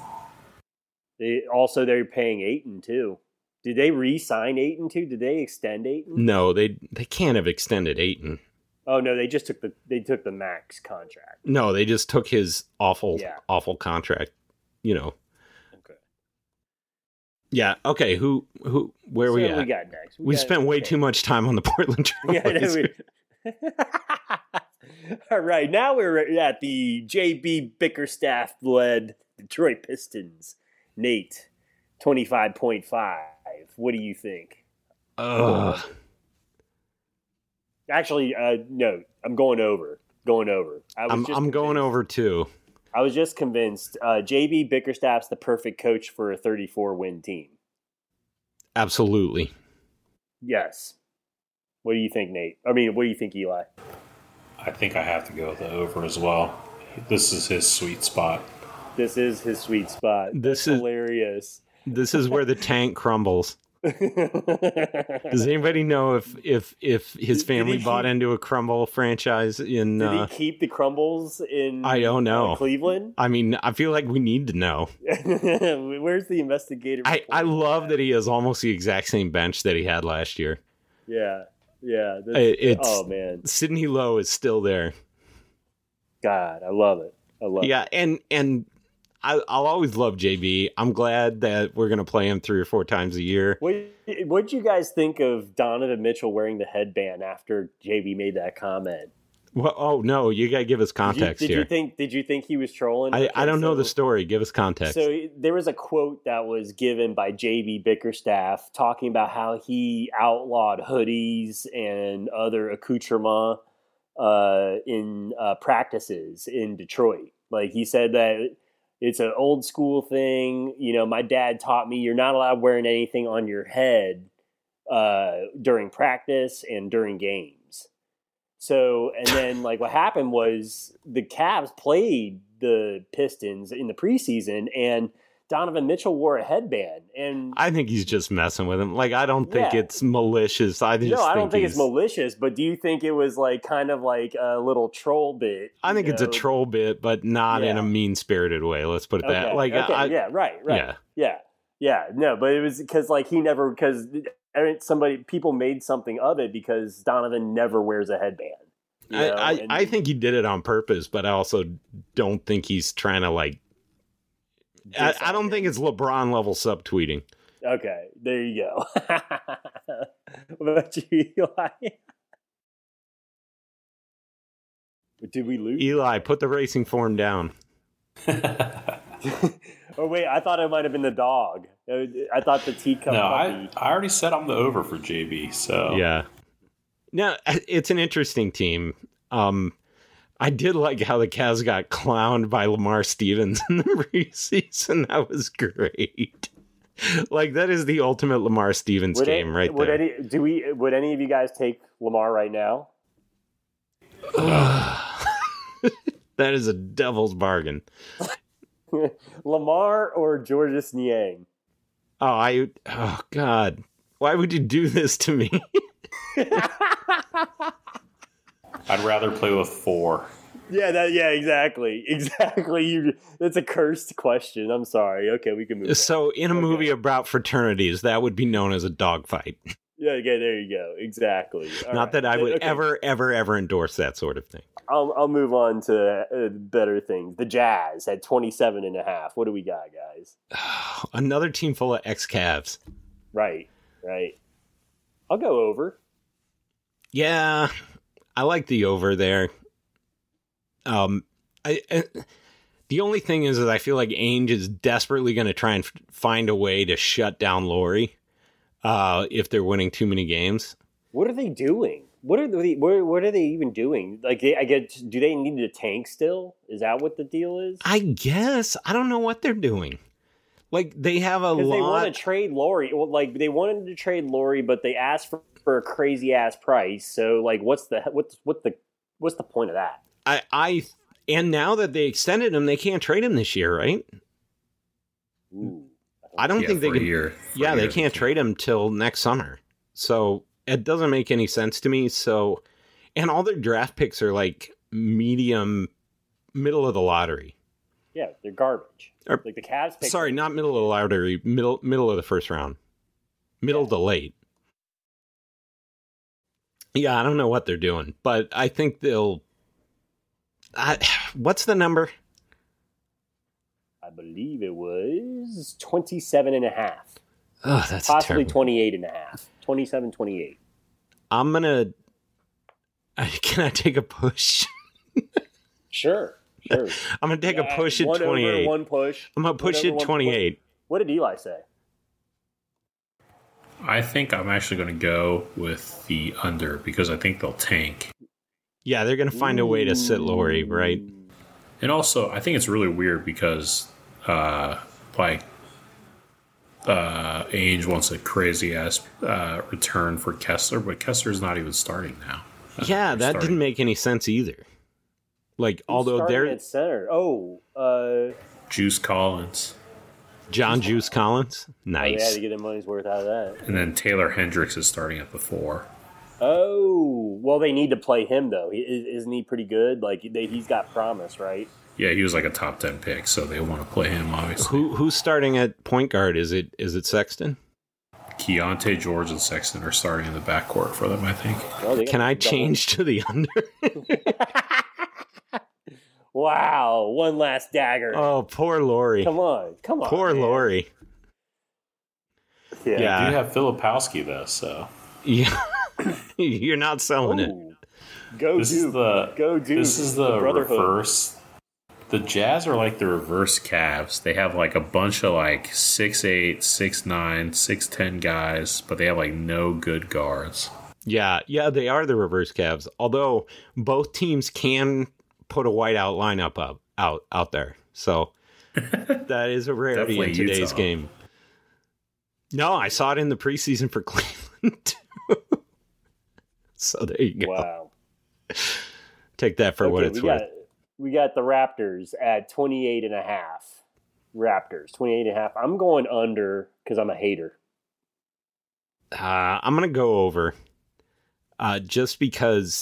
They're paying Ayton too. Did they re-sign Ayton too? Did they extend Ayton? No, they can't have extended Ayton. Oh no, they just took the max contract. No, they just took his awful contract. You know. Okay. Yeah. Okay. Where we at? We got next. We spent way too much time on the Portland Trailblazers. All right, now we're at the JB Bickerstaff-led Detroit Pistons. Nate, 25.5. What do you think? Actually, no, I'm going over. I'm going over too. I was just convinced JB Bickerstaff's the perfect coach for a 34-win team. Absolutely. Yes. What do you think, Nate? I mean, what do you think, Eli? I think I have to go with the over as well. This is his sweet spot. This is hilarious. This is where the tank crumbles. Does anybody know if his family bought into a crumble franchise in? Did he keep the crumbles in? I don't know. Cleveland. I mean, I feel like we need to know. Where's the investigative? I love that he has almost the exact same bench that he had last year. Yeah. Oh man, Sidney Lowe is still there. God, I love it. Yeah, and I'll always love JB. I'm glad that we're going to play him 3 or 4 times a year. What'd you guys think of Donovan Mitchell wearing the headband after JB made that comment? Well, oh no, you got to give us context here. Did you think he was trolling? I don't know the story. Give us context. So there was a quote that was given by JB Bickerstaff talking about how he outlawed hoodies and other accoutrement in practices in Detroit. Like he said that it's an old school thing. You know, my dad taught me you're not allowed wearing anything on your head during practice and during games. So, and then like what happened was the Cavs played the Pistons in the preseason and Donovan Mitchell wore a headband, and I think he's just messing with him. Like, I don't think it's malicious. I don't think it's malicious. But do you think it was like kind of like a little troll bit? I think it's a troll bit, but not in a mean-spirited way. Let's put it that. Like, right. Yeah. No, but it was because like people made something of it because Donovan never wears a headband. I think he did it on purpose, but I also don't think he's trying to like. I don't think it's LeBron level subtweeting. Okay, there you go. What about you, Eli? Did we lose? Eli, put the racing form down. Oh wait, I thought it might have been the dog. I thought the teacup. No, I already said I'm the over for JB. So yeah. No, it's an interesting team. I did like how the Cavs got clowned by Lamar Stevens in the preseason. That was great. Like, that is the ultimate Lamar Stevens game right there. Would any of you guys take Lamar right now? That is a devil's bargain. Lamar or Georges Niang? Oh God. Why would you do this to me? I'd rather play with 4. Yeah, exactly. It's a cursed question. I'm sorry. Okay, we can move on. So, in a movie about fraternities, that would be known as a dogfight. Yeah, okay, there you go. Exactly. Not that I would ever endorse that sort of thing. I'll move on to better things. The Jazz at 27.5. What do we got, guys? Another team full of ex-Cavs. Right. I'll go over. Yeah, I like the over there. The only thing is that I feel like Ainge is desperately going to try and find a way to shut down Laurie if they're winning too many games. What are they doing? What are they even doing? Like, do they need to tank still? Is that what the deal is? I guess. I don't know what they're doing. Like, they have a lot. Because they want to trade Laurie. Well, like, they wanted to trade Laurie, but they asked for a crazy ass price. So, like, what's the point of that? And now that they extended him, they can't trade him this year, right? Ooh, I don't think they can. They can't trade him till next summer. So it doesn't make any sense to me. So, and all their draft picks are like middle of the lottery. Yeah, they're garbage. Like the Cavs. Sorry, not middle of the lottery. Middle of the first round. Middle to late. Yeah, I don't know what they're doing, but I think they'll. What's the number? I believe it was 27.5. Oh, that's possibly terrible. 28.5. 27, 28. I'm gonna. Can I take a push? Sure. I'm gonna take a push at 28. Over, one push. I'm gonna push it 28. What did Eli say? I think I'm actually going to go with the under because I think they'll tank. Yeah, they're going to find a way to sit Laurie, right? And also, I think it's really weird because, Ainge wants a crazy-ass return for Kessler, but Kessler's not even starting now. Yeah, that didn't make any sense either. Like, although they're at center. Juice Collins. John Juice Collins? Nice. They had to get their money's worth out of that. And then Taylor Hendricks is starting at the 4. Oh, well, they need to play him, though. Isn't he pretty good? Like, he's got promise, right? Yeah, he was like a top 10 pick, so they want to play him, obviously. Who's starting at point guard? Is it Sexton? Keontae George and Sexton are starting in the backcourt for them, I think. Well, can I change to the under? Wow, one last dagger. Oh, poor Laurie. Come on. Poor man. Laurie. Yeah. You do have Filipowski, though, so. Yeah. You're not selling it. Go Duke. This is the reverse. The Jazz are like the reverse Cavs. They have like a bunch of like 6'8", 6'9", 6'10" guys, but they have like no good guards. Yeah, they are the reverse Cavs. Although both teams can put a whiteout lineup out there. So that is a rarity in today's game. No, I saw it in the preseason for Cleveland too. So there you go. Wow. Take that for what it's worth. We got the Raptors at 28.5. Raptors, 28.5. I'm going under because I'm a hater. I'm going to go over. Just because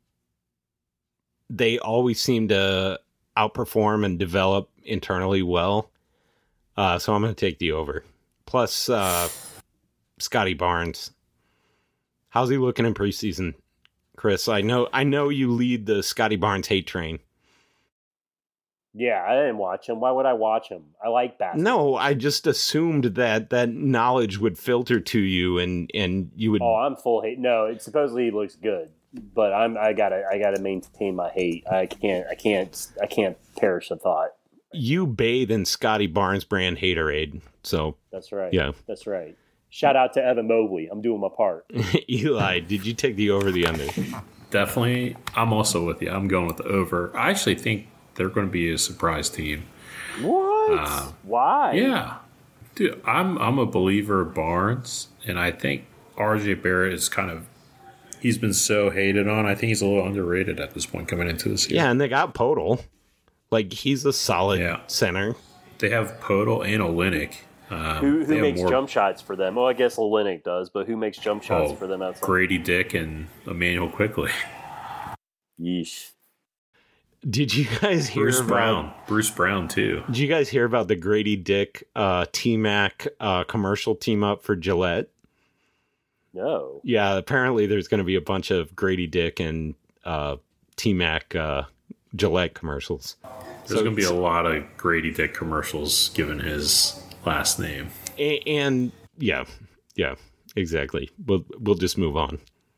they always seem to outperform and develop internally well. So I'm going to take the over. Plus, Scotty Barnes. How's he looking in preseason, Chris? I know you lead the Scotty Barnes hate train. Yeah, I didn't watch him. Why would I watch him? I like basketball. No, I just assumed that knowledge would filter to you and you would. Oh, I'm full hate. No, it supposedly looks good, but I gotta maintain my hate. I can't perish a thought. You bathe in Scotty Barnes brand haterade, so that's right. Yeah, that's right. Shout out to Evan Mobley. I'm doing my part. Eli, did you take the over or the under? Definitely. I'm also with you. I'm going with the over. I actually think they're going to be a surprise team. What? Why? Yeah. Dude, I'm a believer of Barnes, and I think RJ Barrett is he's been so hated on. I think he's a little underrated at this point coming into this year. Yeah, and they got Podol. Like, he's a solid center. They have Podol and Olynyk. Who makes jump shots for them? Well, I guess Olynyk does, but who makes jump shots for them outside? Grady Dick and Emmanuel Quickley. Yeesh. Did you guys hear Bruce Brown, too. Did you guys hear about the Grady Dick T-Mac commercial team up for Gillette? No. Yeah, apparently there's going to be a bunch of Grady Dick and T-Mac Gillette commercials. There's going to be a lot of Grady Dick commercials given his last name. And yeah, exactly. We'll just move on.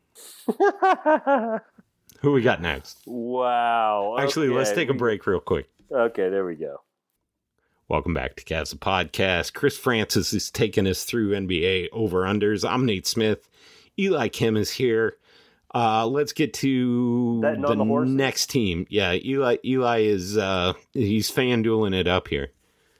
Who we got next? Wow. Actually, let's take a break real quick. Okay, there we go. Welcome back to Cavs the Podcast. Chris Francis is taking us through NBA over-unders. I'm Nate Smith. Eli Kim is here. Let's get to the next team. Yeah, Eli is he's FanDueling it up here.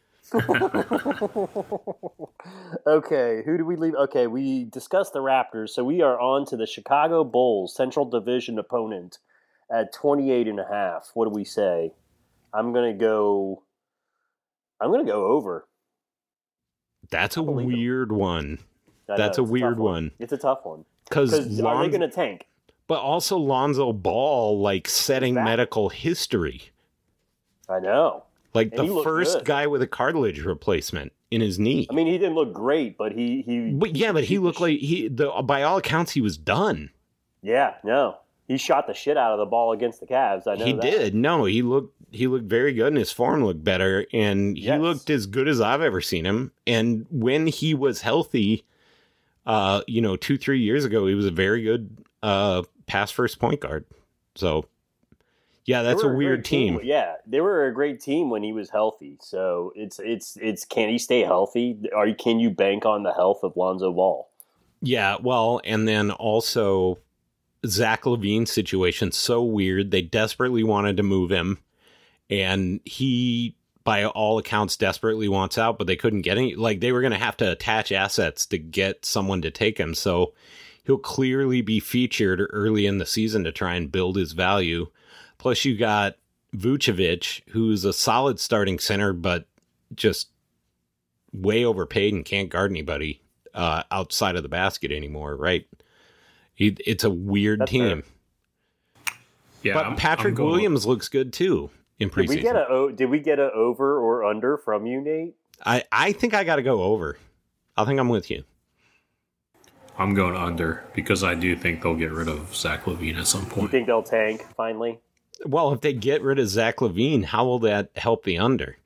Okay, who do we leave? Okay, we discussed the Raptors, so we are on to the Chicago Bulls, Central Division opponent, at 28.5. What do we say? I'm gonna go over. That's a weird one. That's a weird one. It's a tough one. Because are they gonna tank? But also Lonzo Ball, setting medical history. I know. Like the first guy with a cartilage replacement in his knee. I mean, he didn't look great, but he looked like by all accounts he was done. Yeah, no. He shot the shit out of the ball against the Cavs. I know he did. No, he looked very good and his form looked better and he looked as good as I've ever seen him. And when he was healthy, 2-3 years ago, he was a very good pass first point guard. So yeah, that's a weird team. Yeah, they were a great team when he was healthy. So it's can he stay healthy? Can you bank on the health of Lonzo Ball? Yeah, well, and then also Zach LaVine's situation so weird. They desperately wanted to move him, and he, by all accounts, desperately wants out, but they couldn't get any. Like, they were going to have to attach assets to get someone to take him. So he'll clearly be featured early in the season to try and build his value. Plus, you got Vucevic, who's a solid starting center, but just way overpaid and can't guard anybody outside of the basket anymore, right? It's a weird team. Fair. Yeah, but Patrick Williams looks good too in preseason. Did we get a over or under from you, Nate? I think I got to go over. I think I'm with you. I'm going under because I do think they'll get rid of Zach LaVine at some point. You think they'll tank finally? Well, if they get rid of Zach LaVine, how will that help the under?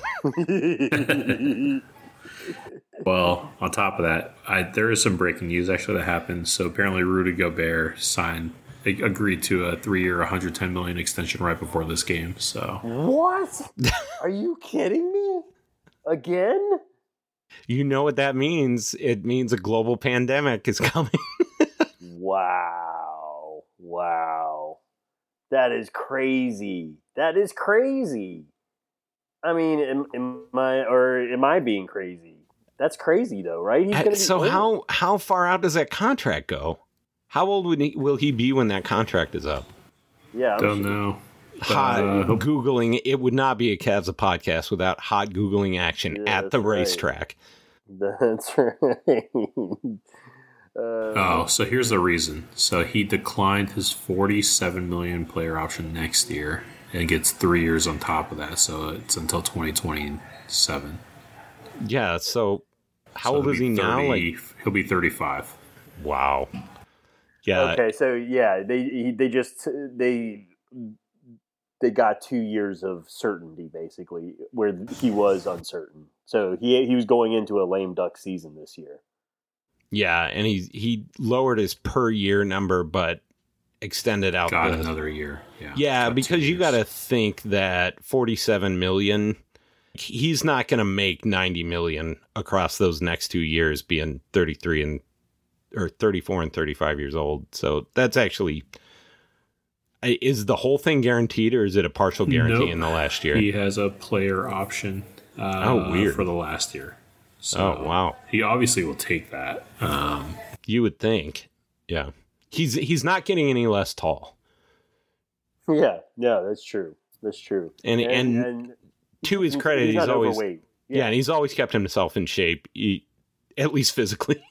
Well, on top of that, there is some breaking news actually that happened. So apparently Rudy Gobert agreed to a 3-year, $110 million extension right before this game. So what? Are you kidding me? Again? You know what that means? It means a global pandemic is coming. Wow. That is crazy. I mean, am I being crazy? That's crazy, though, right? He's gonna be so how far out does that contract go? How old will he be when that contract is up? Yeah, don't know. hot Googling. It would not be a Cavs a podcast without hot Googling action at the racetrack. That's right. So here's the reason. So he declined his $47 million player option next year and gets 3 years on top of that. So it's until 2027. Yeah. So how old is he now? Like, he'll be 35. Wow. Yeah. Okay. So yeah, they got 2 years of certainty basically, where he was uncertain. So he was going into a lame duck season this year. Yeah, and he lowered his per year number, but extended out. Got another year. Yeah, because you got to think that $47 million. He's not going to make $90 million across those next 2 years, being 34 and 35 years old. So that's actually. Is the whole thing guaranteed, or is it a partial guarantee in the last year? He has a player option. Weird. For the last year. So wow. He obviously will take that. You would think. Yeah. He's not getting any less tall. Yeah, that's true. That's true. And to his credit, he's always overweight. Yeah, and he's always kept himself in shape, at least physically.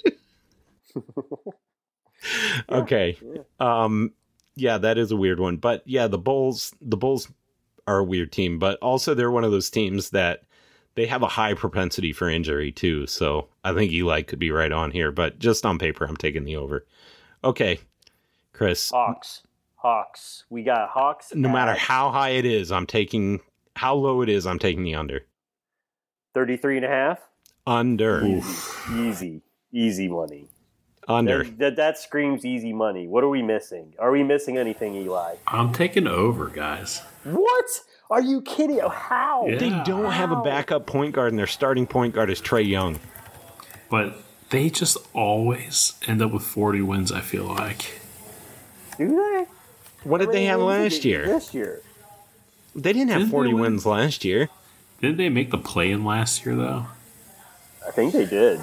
Okay. Yeah, that is a weird one. But yeah, the Bulls are a weird team, but also they're one of those teams that they have a high propensity for injury too. So I think Eli could be right on here, but just on paper, I'm taking the over. Okay, Chris. Hawks. We got Hawks. No matter how high it is, how low it is, I'm taking the under. 33.5? Under. Easy money. Under. That screams easy money. What are we missing? Are we missing anything, Eli? I'm taking over, guys. What? Are you kidding? How? Yeah. They don't have a backup point guard, and their starting point guard is Trae Young. But they just always end up with 40 wins, I feel like. Do they? What did they have last year? This year. They didn't have 40 wins last year. Didn't they make the play-in last year, though? I think they did.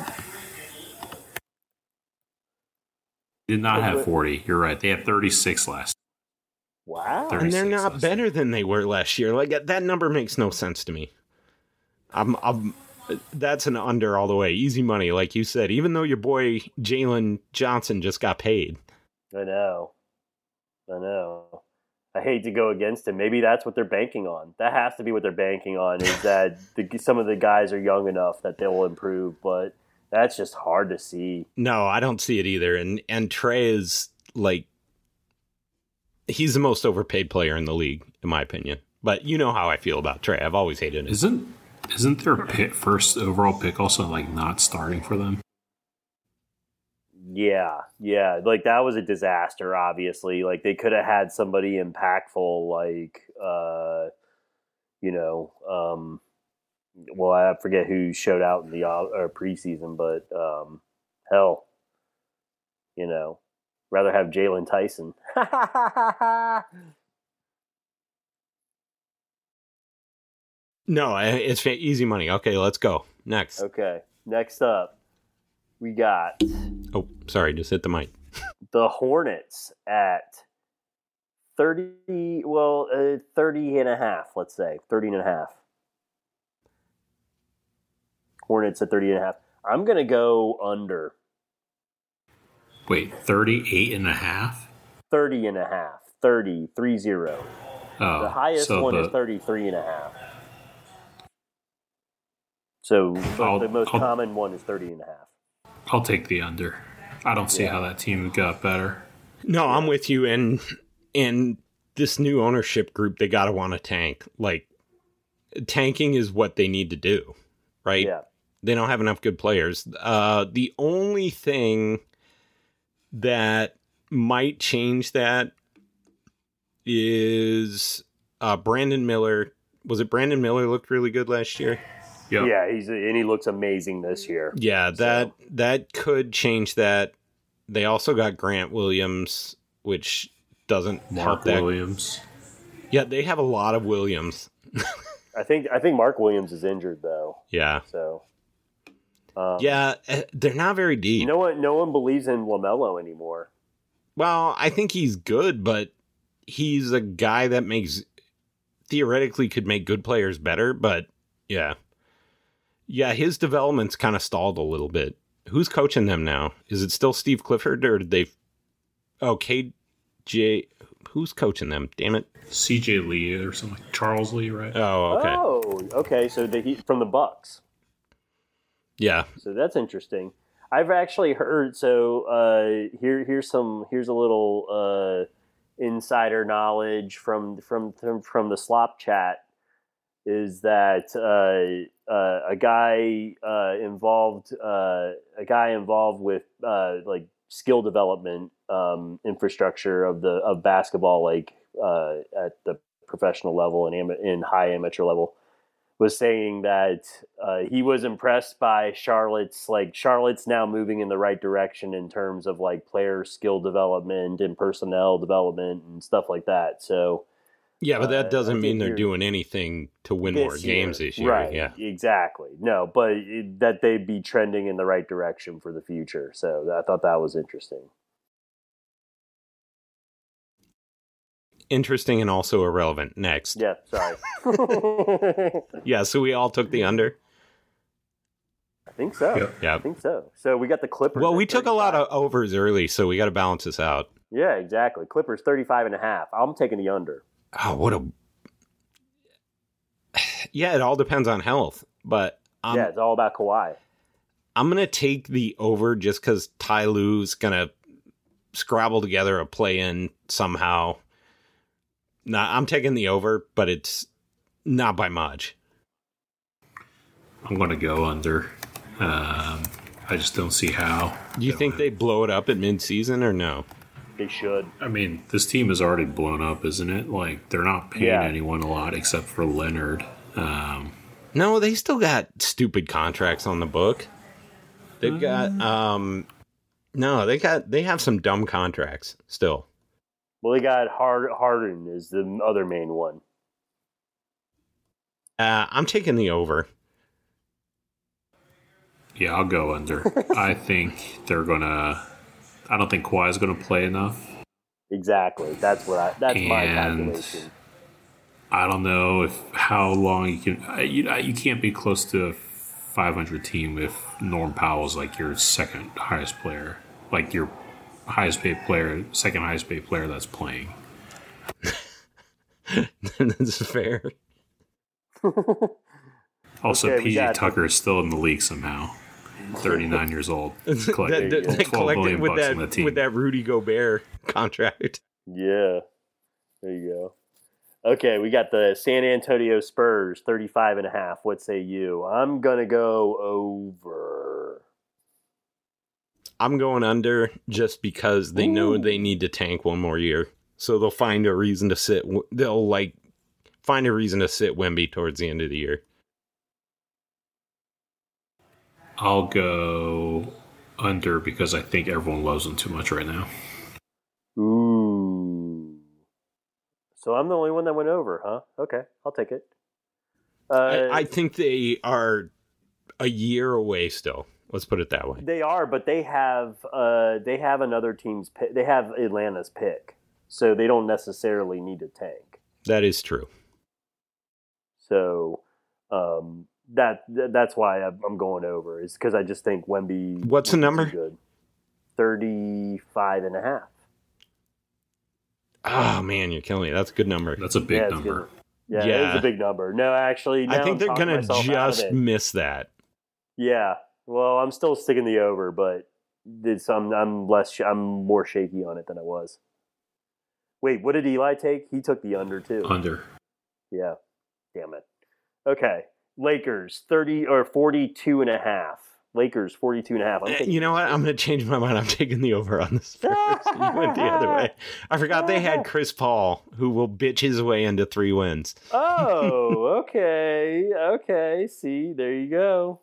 Did not have 40. You're right. They had 36 last year. Wow. And they're not better than they were last year. Like, that number makes no sense to me. That's an under all the way. Easy money, like you said, even though your boy Jalen Johnson just got paid. I know. I hate to go against him. Maybe that's what they're banking on. That has to be what they're banking on, is that some of the guys are young enough that they will improve, but that's just hard to see. No, I don't see it either. And Trae is, like, he's the most overpaid player in the league, in my opinion. But you know how I feel about Trae. I've always hated him. Isn't their first overall pick also, like, not starting for them? Yeah. Like, that was a disaster, obviously. Like, they could have had somebody impactful, like, well, I forget who showed out in the preseason, but hell, rather have Jalen Tyson. No, it's easy money. Okay, let's go. Next. Okay, next up, we got... Oh, sorry, just hit the mic. The Hornets at 30 and a half, let's say. 30 and a half. Hornets at 30 and a half. I'm going to go under. Wait, 38 and a half? 30 and a half. 30. Oh, the highest one is 33 and a half. So the most common one is 30 and a half. I'll take the under. I don't see how that team got better. No, I'm with you. And this new ownership group, they got to want to tank. Like, tanking is what they need to do, right? Yeah. They don't have enough good players. The only thing that might change that is Brandon Miller. Was it Brandon Miller looked really good last year? Yep. Yeah, he looks amazing this year. Yeah, that could change that. They also got Grant Williams, which doesn't help that. Williams. Yeah, they have a lot of Williams. I think Mark Williams is injured though. Yeah. So. They're not very deep. You know what? No one believes in LaMelo anymore. Well, I think he's good, but he's a guy that theoretically could make good players better, but yeah. Yeah, his development's kind of stalled a little bit. Who's coaching them now? Is it still Steve Clifford, or did they... Oh, KJ... Who's coaching them? Damn it. CJ Lee or something. Charles Lee, right? Oh, okay. Oh, okay. So from the Bucks. Yeah. So that's interesting. I've actually heard. So here's a little insider knowledge from the Slop Chat. Is that a guy involved with like skill development infrastructure of basketball, like at the professional level and in high amateur level, was saying that he was impressed by Charlotte's now moving in the right direction in terms of like player skill development and personnel development and stuff like that. So yeah, but that doesn't mean they're doing anything to win more games this year. Right, yeah, exactly. No, but that they'd be trending in the right direction for the future. So I thought that was interesting. Interesting and also irrelevant. Next. Yeah, sorry. Yeah, so we all took the under? I think so. Yeah. I think so. So we got the Clippers. Well, we took a lot of overs early, so we got to balance this out. Yeah, exactly. Clippers 35.5. I'm taking the under. Oh, what a... Yeah, it all depends on health, but... yeah, it's all about Kawhi. I'm going to take the over just because Ty Lue's going to scrabble together a play-in somehow. Nah, I'm taking the over, but it's not by much. I'm going to go under. I just don't see how. Do you think they blow it up at midseason or no? They should. I mean, this team is already blown up, isn't it? Like, they're not paying anyone a lot except for Leonard. No, they still got stupid contracts on the book. They've got they have some dumb contracts still. Well, they got Harden is the other main one. I'm taking the over. Yeah, I'll go under. I think they're gonna. I don't think Kawhi's gonna play enough. Exactly. That's my calculation. I don't know how long you can. You can't be close to a 500 team if Norm Powell's like your second highest player, like your highest paid player, second highest paid player that's playing. That's fair. Also, Okay, PJ Tucker is still in the league somehow. 39 years old. Collected with that Rudy Gobert contract. Yeah. There you go. Okay, we got the San Antonio Spurs, 35.5. What say you? I'm going to go over. I'm going under just because they know they need to tank one more year. So they'll find a reason to sit. They'll find a reason to sit Wemby towards the end of the year. I'll go under because I think everyone loves him too much right now. Ooh. So I'm the only one that went over, huh? Okay, I'll take it. I think they are a year away still. Let's put it that way. They are, but they have another team's pick. They have Atlanta's pick, so they don't necessarily need to tank. That is true. So that's why I'm going over, is because I just think Wemby. What's the number? Good. 35.5. Oh man, you're killing me. That's a good number. That's a big number. Yeah, it is a big number. No, actually, I think they're gonna just miss that. Yeah. Well, I'm still sticking the over, but I'm more shaky on it than I was. Wait, what did Eli take? He took the under too. Under. Yeah. Damn it. Okay. Lakers 42.5. Lakers 42.5. You know what? I'm going to change my mind. I'm taking the over on this. You went the other way. I forgot they had Chris Paul, who will bitch his way into 3 wins. Oh, okay. Okay. See, there you go.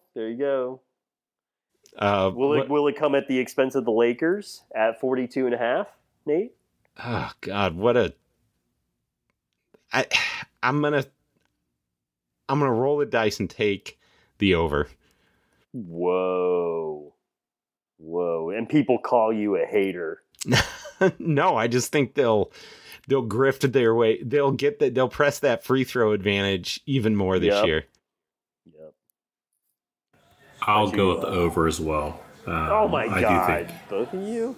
Will it come at the expense of the Lakers at 42.5, Nate? Oh God, what a! I'm gonna roll the dice and take the over. Whoa, and people call you a hater. No, I just think they'll they'll grift their way. They'll press that free throw advantage even more this year. Yep. I'll go with the over as well. Oh my I God. do think Both of you?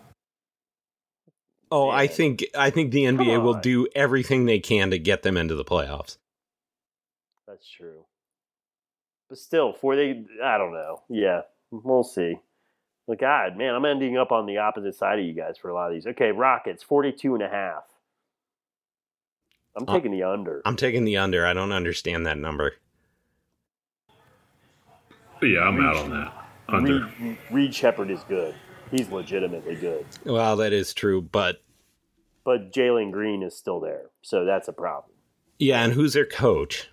Oh, Man. I think the NBA will do everything they can to get them into the playoffs. That's true. But still, I don't know. Yeah, we'll see. But God, man, I'm ending up on the opposite side of you guys for a lot of these. Okay, Rockets, 42.5. I'm taking the under. I'm taking the under. I don't understand that number. Yeah, I'm out on that. Under. Reed Shepherd is good. He's legitimately good. Well, that is true, but Jalen Green is still there, so that's a problem. yeah, and who's their coach?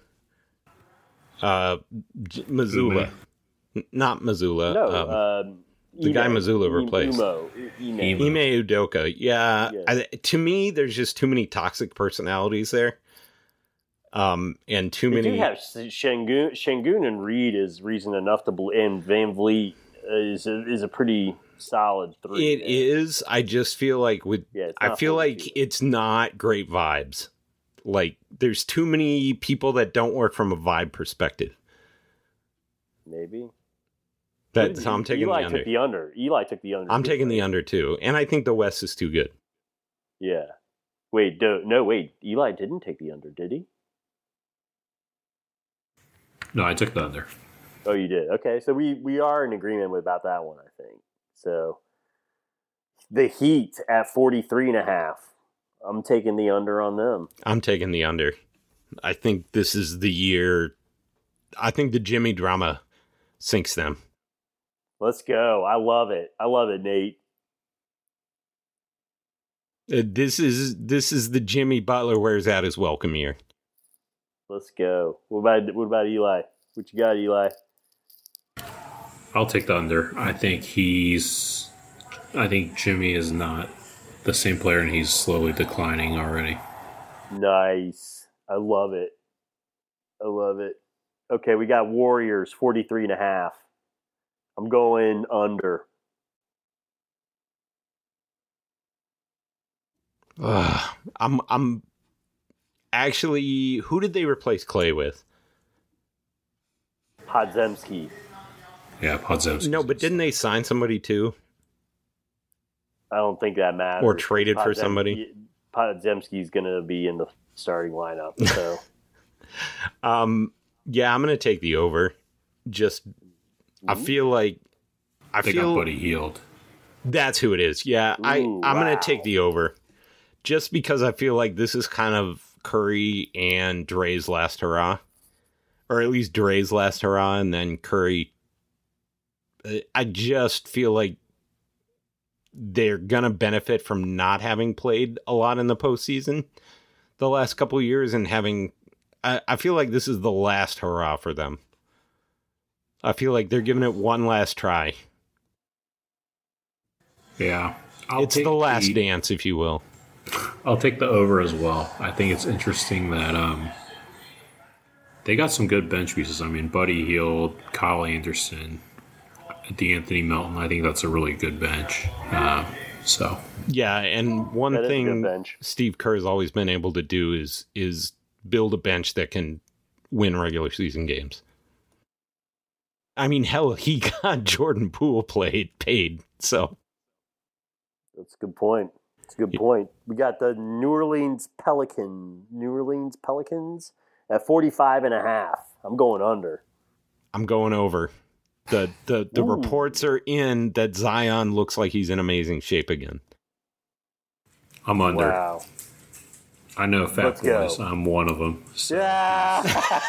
Missoula. Not Missoula. No, the guy Missoula replaced. Ime Udoka. Yeah. Yes. To me, there's just too many toxic personalities there. And too many. They do have Şengün and Reed is reason enough to and Van Vliet is a pretty solid 3. It is. I just feel like it's not great vibes. Like there's too many people that don't work from a vibe perspective. Maybe. So I'm taking Eli the under. took the under. Eli took the under. I'm taking the under too, and I think the West is too good. Yeah. Wait. Wait. Eli didn't take the under, did he? No, I took the under. Oh, you did. Okay, so we are in agreement about that one, I think. So the Heat at 43.5. I'm taking the under on them. I'm taking the under. I think this is the year. I think the Jimmy drama sinks them. Let's go. I love it. I love it, Nate. This is the Jimmy Butler wears out his welcome year. Let's go. What about Eli? What you got, Eli? I'll take the under. I think Jimmy is not the same player, and he's slowly declining already. Nice. I love it. I love it. Okay, we got Warriors 43.5. I'm going under. I'm actually. Who did they replace Clay with? Podziemski. Yeah, Podziemski. No, but didn't they sign somebody too? I don't think that matters. Or traded for somebody? Podziemski's going to be in the starting lineup. So, yeah, I'm going to take the over. Just, I feel like they got Buddy Hield. That's who it is. Yeah, I'm going to take the over. Just because I feel like this is kind of Curry and Dre's last hurrah. Or at least Dre's last hurrah, and then Curry. I just feel like they're going to benefit from not having played a lot in the postseason the last couple of years and having... I feel like this is the last hurrah for them. I feel like they're giving it one last try. Yeah. It's the last dance, if you will. I'll take the over as well. I think it's interesting that they got some good bench pieces. I mean, Buddy Hield, Kyle Anderson, DeAnthony Melton. I think that's a really good bench. Yeah, and one thing Steve Kerr's always been able to do is build a bench that can win regular season games. I mean, hell, he got Jordan Poole paid. So that's a good point. It's a good point. We got the New Orleans Pelicans at 45.5. I'm going under. I'm going over. The reports are in that Zion looks like he's in amazing shape again. I'm under. Wow. I know fat boys. I'm one of them. So. Yeah.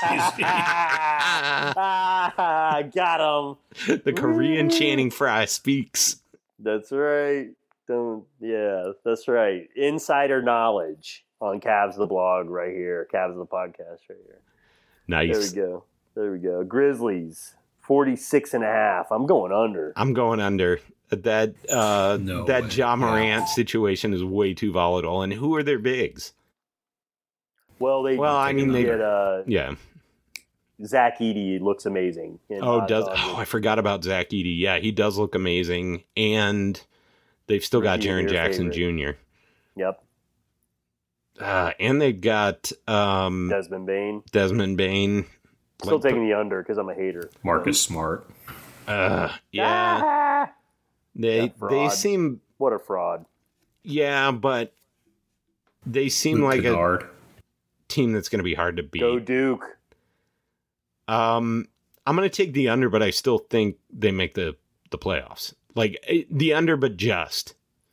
Got him. The Korean Channing Frye speaks. That's right. That's right. Insider knowledge on Cavs the blog right here. Cavs the podcast right here. Nice. There we go. Grizzlies 46.5. I'm going under. That Ja Morant situation is way too volatile. And who are their bigs? Well, yeah. Zach Edey looks amazing. I forgot about Zach Edey. Yeah, he does look amazing. And they've still got Jaren Jackson Jr. Yep. And they've got Desmond Bain. Like, Still taking the under because I'm a hater. Marcus Smart. Yeah. They seem... What a fraud. Yeah, but they seem Luke like Kennard. a team that's going to be hard to beat. Go Duke. I'm going to take the under, but I still think they make the playoffs. Like, the under, but just.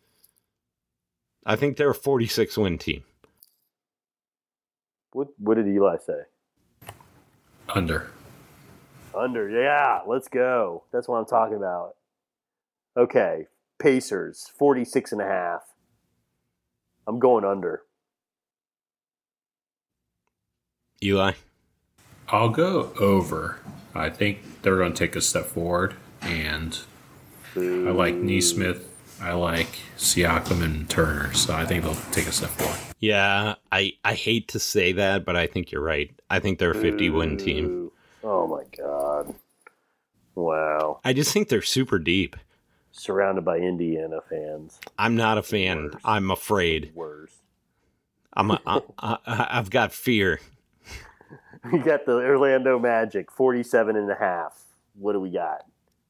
I think they're a 46-win team. What did Eli say? Under. Under, yeah, let's go. That's what I'm talking about. Okay, Pacers, 46.5. I'm going under. Eli? I'll go over. I think they're going to take a step forward, and I like Neesmith. I like Siakam and Turner, so I think they'll take a step forward. Yeah, I hate to say that, but I think you're right. I think they're a 50-win team. Oh, my God. Wow. I just think they're super deep. Surrounded by Indiana fans. I'm not a fan. Worse. I'm afraid. Worse. I've got fear. We got the Orlando Magic, 47.5. What do we got?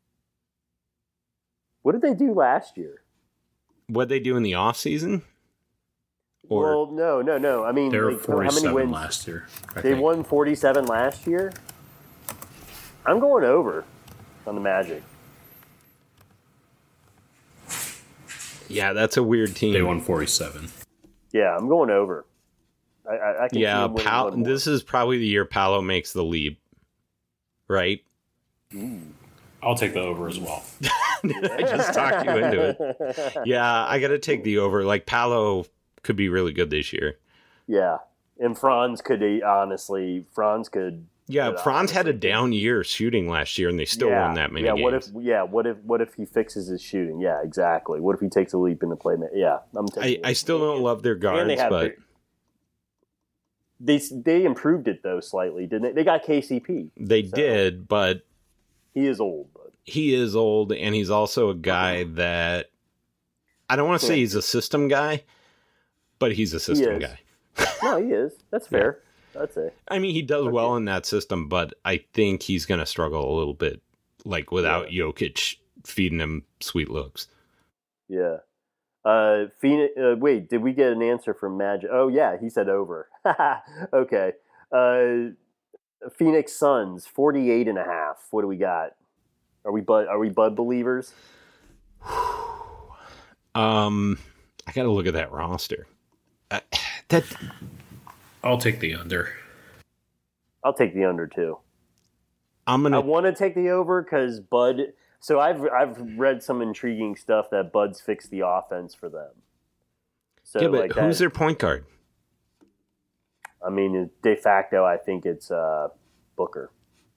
What did they do last year? What'd they do in the offseason? Well, no. I mean, they were like, 47 how many wins last year. They won 47 last year. I'm going over on the Magic. Yeah, that's a weird team. They won 47. Yeah, I'm going over. I can see them winning one more. This is probably the year Paolo makes the leap, right? I'll take the over as well. I just talked you into it. Yeah, I got to take the over. Like, Paolo could be really good this year. Yeah, and Franz could Yeah, Franz had a down year shooting last year, and they still won that many games. What if he fixes his shooting? Yeah, exactly. What if he takes a leap in the play? Yeah, I still don't love their guards, but they improved it though slightly, didn't they? They got KCP. They did, but he is old. He is old, and he's also a guy that I don't want to say he's a system guy, but he's a system guy. No, he is. That's fair. I'd say. I mean, he does well in that system, but I think he's going to struggle a little bit, like without Jokic feeding him sweet looks. Yeah. Phoenix. Wait, did we get an answer from Magic? Oh yeah, he said over. Okay. Phoenix Suns 48.5. What do we got? Are we Bud believers? I got to look at that roster. I'll take the under. I'll take the under too. I want to take the over because Bud. So I've read some intriguing stuff that Bud's fixed the offense for them. So yeah, but who's their point guard? I mean, de facto, I think it's Booker.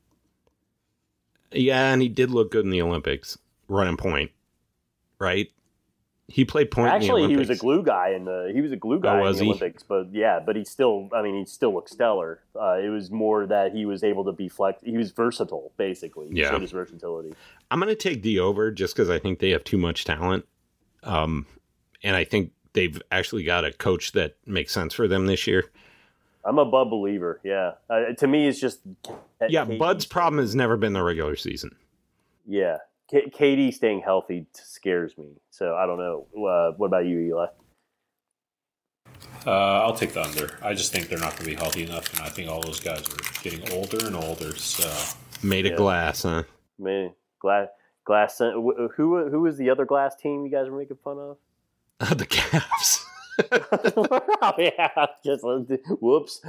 Yeah, and he did look good in the Olympics, running point, right? He played point. Actually, in the Olympics. he was a glue guy in the Olympics. But yeah, but he still looked stellar. It was more that he was able to be he was versatile, basically. He showed his versatility. I'm going to take the over just because I think they have too much talent, and I think they've actually got a coach that makes sense for them this year. I'm a Bud believer. Yeah, to me, it's just Bud's problem has never been the regular season. Yeah. KD staying healthy scares me. So I don't know. What about you, Eli? I'll take the under. I just think they're not going to be healthy enough, and I think all those guys are getting older and older. So made of glass, huh? Glass. Who was the other glass team you guys were making fun of? The Cavs. Oh, yeah. Just whoops.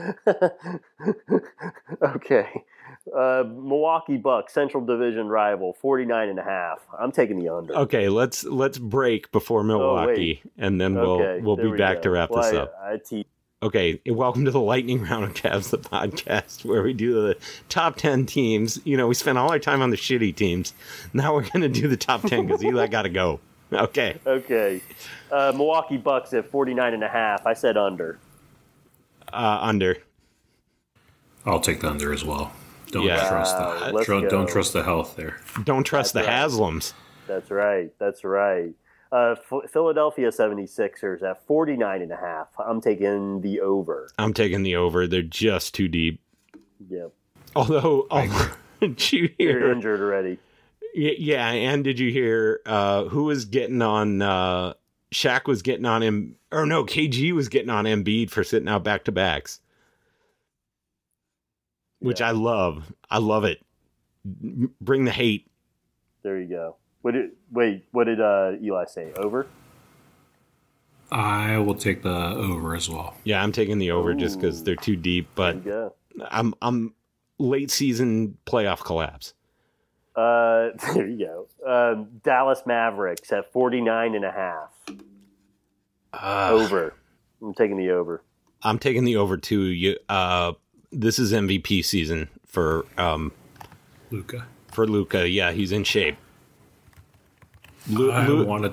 Okay. Milwaukee Bucks, Central Division rival, 49.5. I'm taking the under. Okay, let's break before Milwaukee, and then we'll be back to wrap this up. Okay, welcome to the lightning round of Cavs, the podcast, where we do the top 10 teams. You know, we spent all our time on the shitty teams. Now we're going to do the top 10 because Eli got to go. Okay. Milwaukee Bucks at 49.5. I said under. Under. I'll take the under as well. Don't trust the health there. Don't trust the Haslams. That's right. Philadelphia 76ers at 49.5. I'm taking the over. I'm taking the over. They're just too deep. Yep. Although, did you hear? You're injured already. Yeah, and did you hear who was getting on? Shaq was getting on him, or no, KG was getting on Embiid for sitting out back to backs, which I love. I love it. Bring the hate. There you go. What did Eli say? Over? I will take the over as well. Yeah, I'm taking the over just because they're too deep. But There you I'm late season playoff collapse. go. There you go. Dallas Mavericks at 49.5. Over. I'm taking the over. I'm taking the over too. This is MVP season for Luka. For Luka. Yeah, he's in shape. I want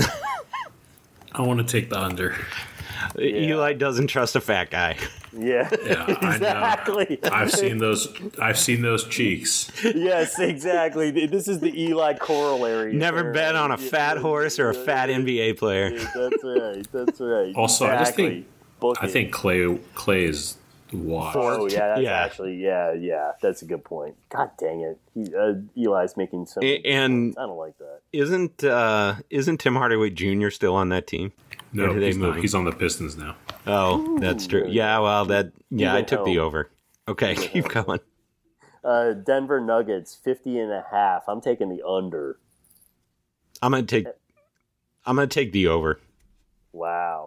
to take the under. Eli doesn't trust a fat guy. Yeah, exactly. I know. I've seen those cheeks. Yes, exactly. This is the Eli corollary. Never bet on a fat horse or a fat NBA player. That's right. Also, exactly. I think Clay is washed. Oh yeah, that's actually yeah. That's a good point. God dang it, Eli's making some. And I don't like that. Isn't Tim Hardaway Jr. still on that team? No, he's not. He's on the Pistons now. Oh, that's true. Yeah, well, I took the over. Okay, keep going. Denver Nuggets 50.5. I'm taking the under. I'm gonna take the over. Wow.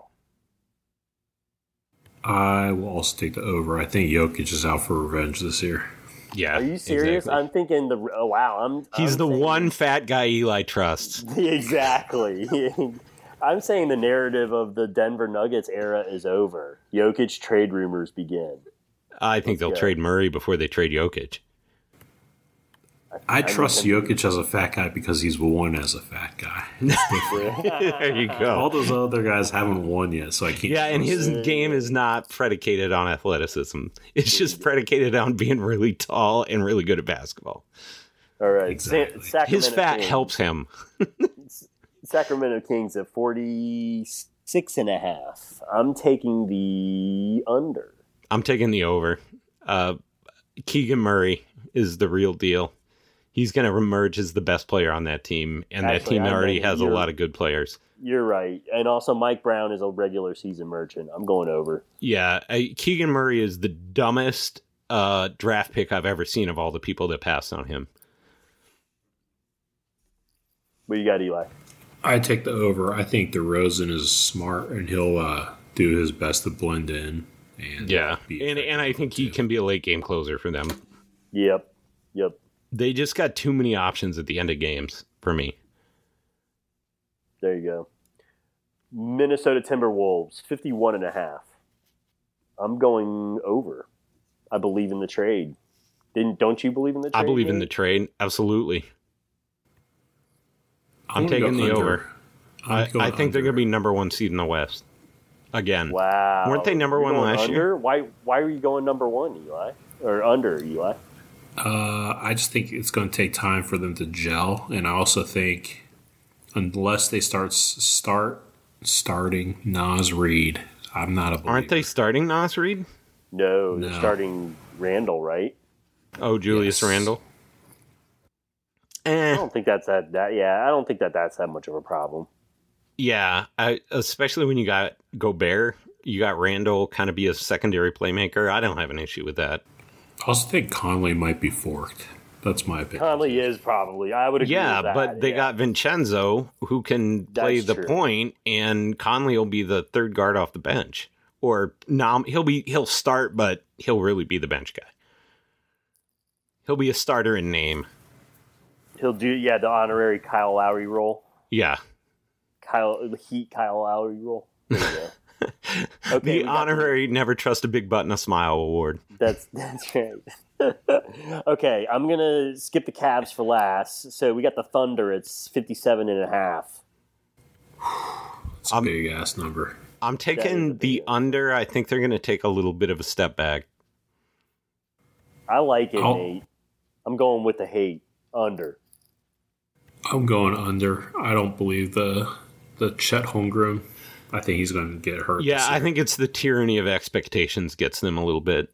I will also take the over. I think Jokic is out for revenge this year. Yeah. Are you serious? Exactly. I'm thinking He's the one fat guy Eli trusts. Exactly. I'm saying the narrative of the Denver Nuggets era is over. Jokic trade rumors begin. I think they'll trade Murray before they trade Jokic. I trust Jokic as a fat guy because he's won as a fat guy. There you go. All those other guys haven't won yet, so I can't. Yeah, and his game is not predicated on athleticism. It's just predicated on being really tall and really good at basketball. All right. Exactly. His fat helps him. Sacramento Kings at 46.5. I'm taking the under. I'm taking the over. Keegan Murray is the real deal. He's going to emerge as the best player on that team, and that team already has a lot of good players. You're right. And also Mike Brown is a regular season merchant. I'm going over. Yeah, Keegan Murray is the dumbest draft pick I've ever seen of all the people that passed on him. What you got, Eli? I take the over. I think DeRozan is smart, and he'll do his best to blend in. And and I think he can be a late game closer for them. Yep. They just got too many options at the end of games for me. There you go. Minnesota Timberwolves 51.5. I'm going over. I believe in the trade. Don't you believe in the trade? I believe in the trade. Absolutely. I'm taking the over. I think they're going to be number one seed in the West. Again. Wow. Weren't they number one last year? Why are you going number one, Eli? Or under, Eli? I just think it's going to take time for them to gel. And I also think unless they starting Naz Reid, I'm not a believer. Aren't they starting Naz Reid? No, they're starting Randall, right? Oh, Julius Randle. I don't think that's that. I don't think that's that much of a problem. Yeah, especially when you got Gobert, you got Randall kind of be a secondary playmaker. I don't have an issue with that. I also think Conley might be forked. That's my opinion. Conley is probably. I would agree with that. But they got Vincenzo, who can play the point, and Conley will be the third guard off the bench. Or he'll start, but he'll really be the bench guy. He'll be a starter in name. He'll do the honorary Kyle Lowry role. Yeah. Kyle Lowry role. There you go. Okay, the honorary Never Trust a Big Butt and a Smile award. That's right. Okay, I'm going to skip the Cavs for last. So we got the Thunder. It's 57.5. It's a big-ass number. I'm taking the under. I think they're going to take a little bit of a step back. I like it, Nate. I'm going with the hate. Under. I'm going under. I don't believe the The Chet Holmgren, I think he's going to get hurt. Yeah, I think it's the tyranny of expectations gets them a little bit.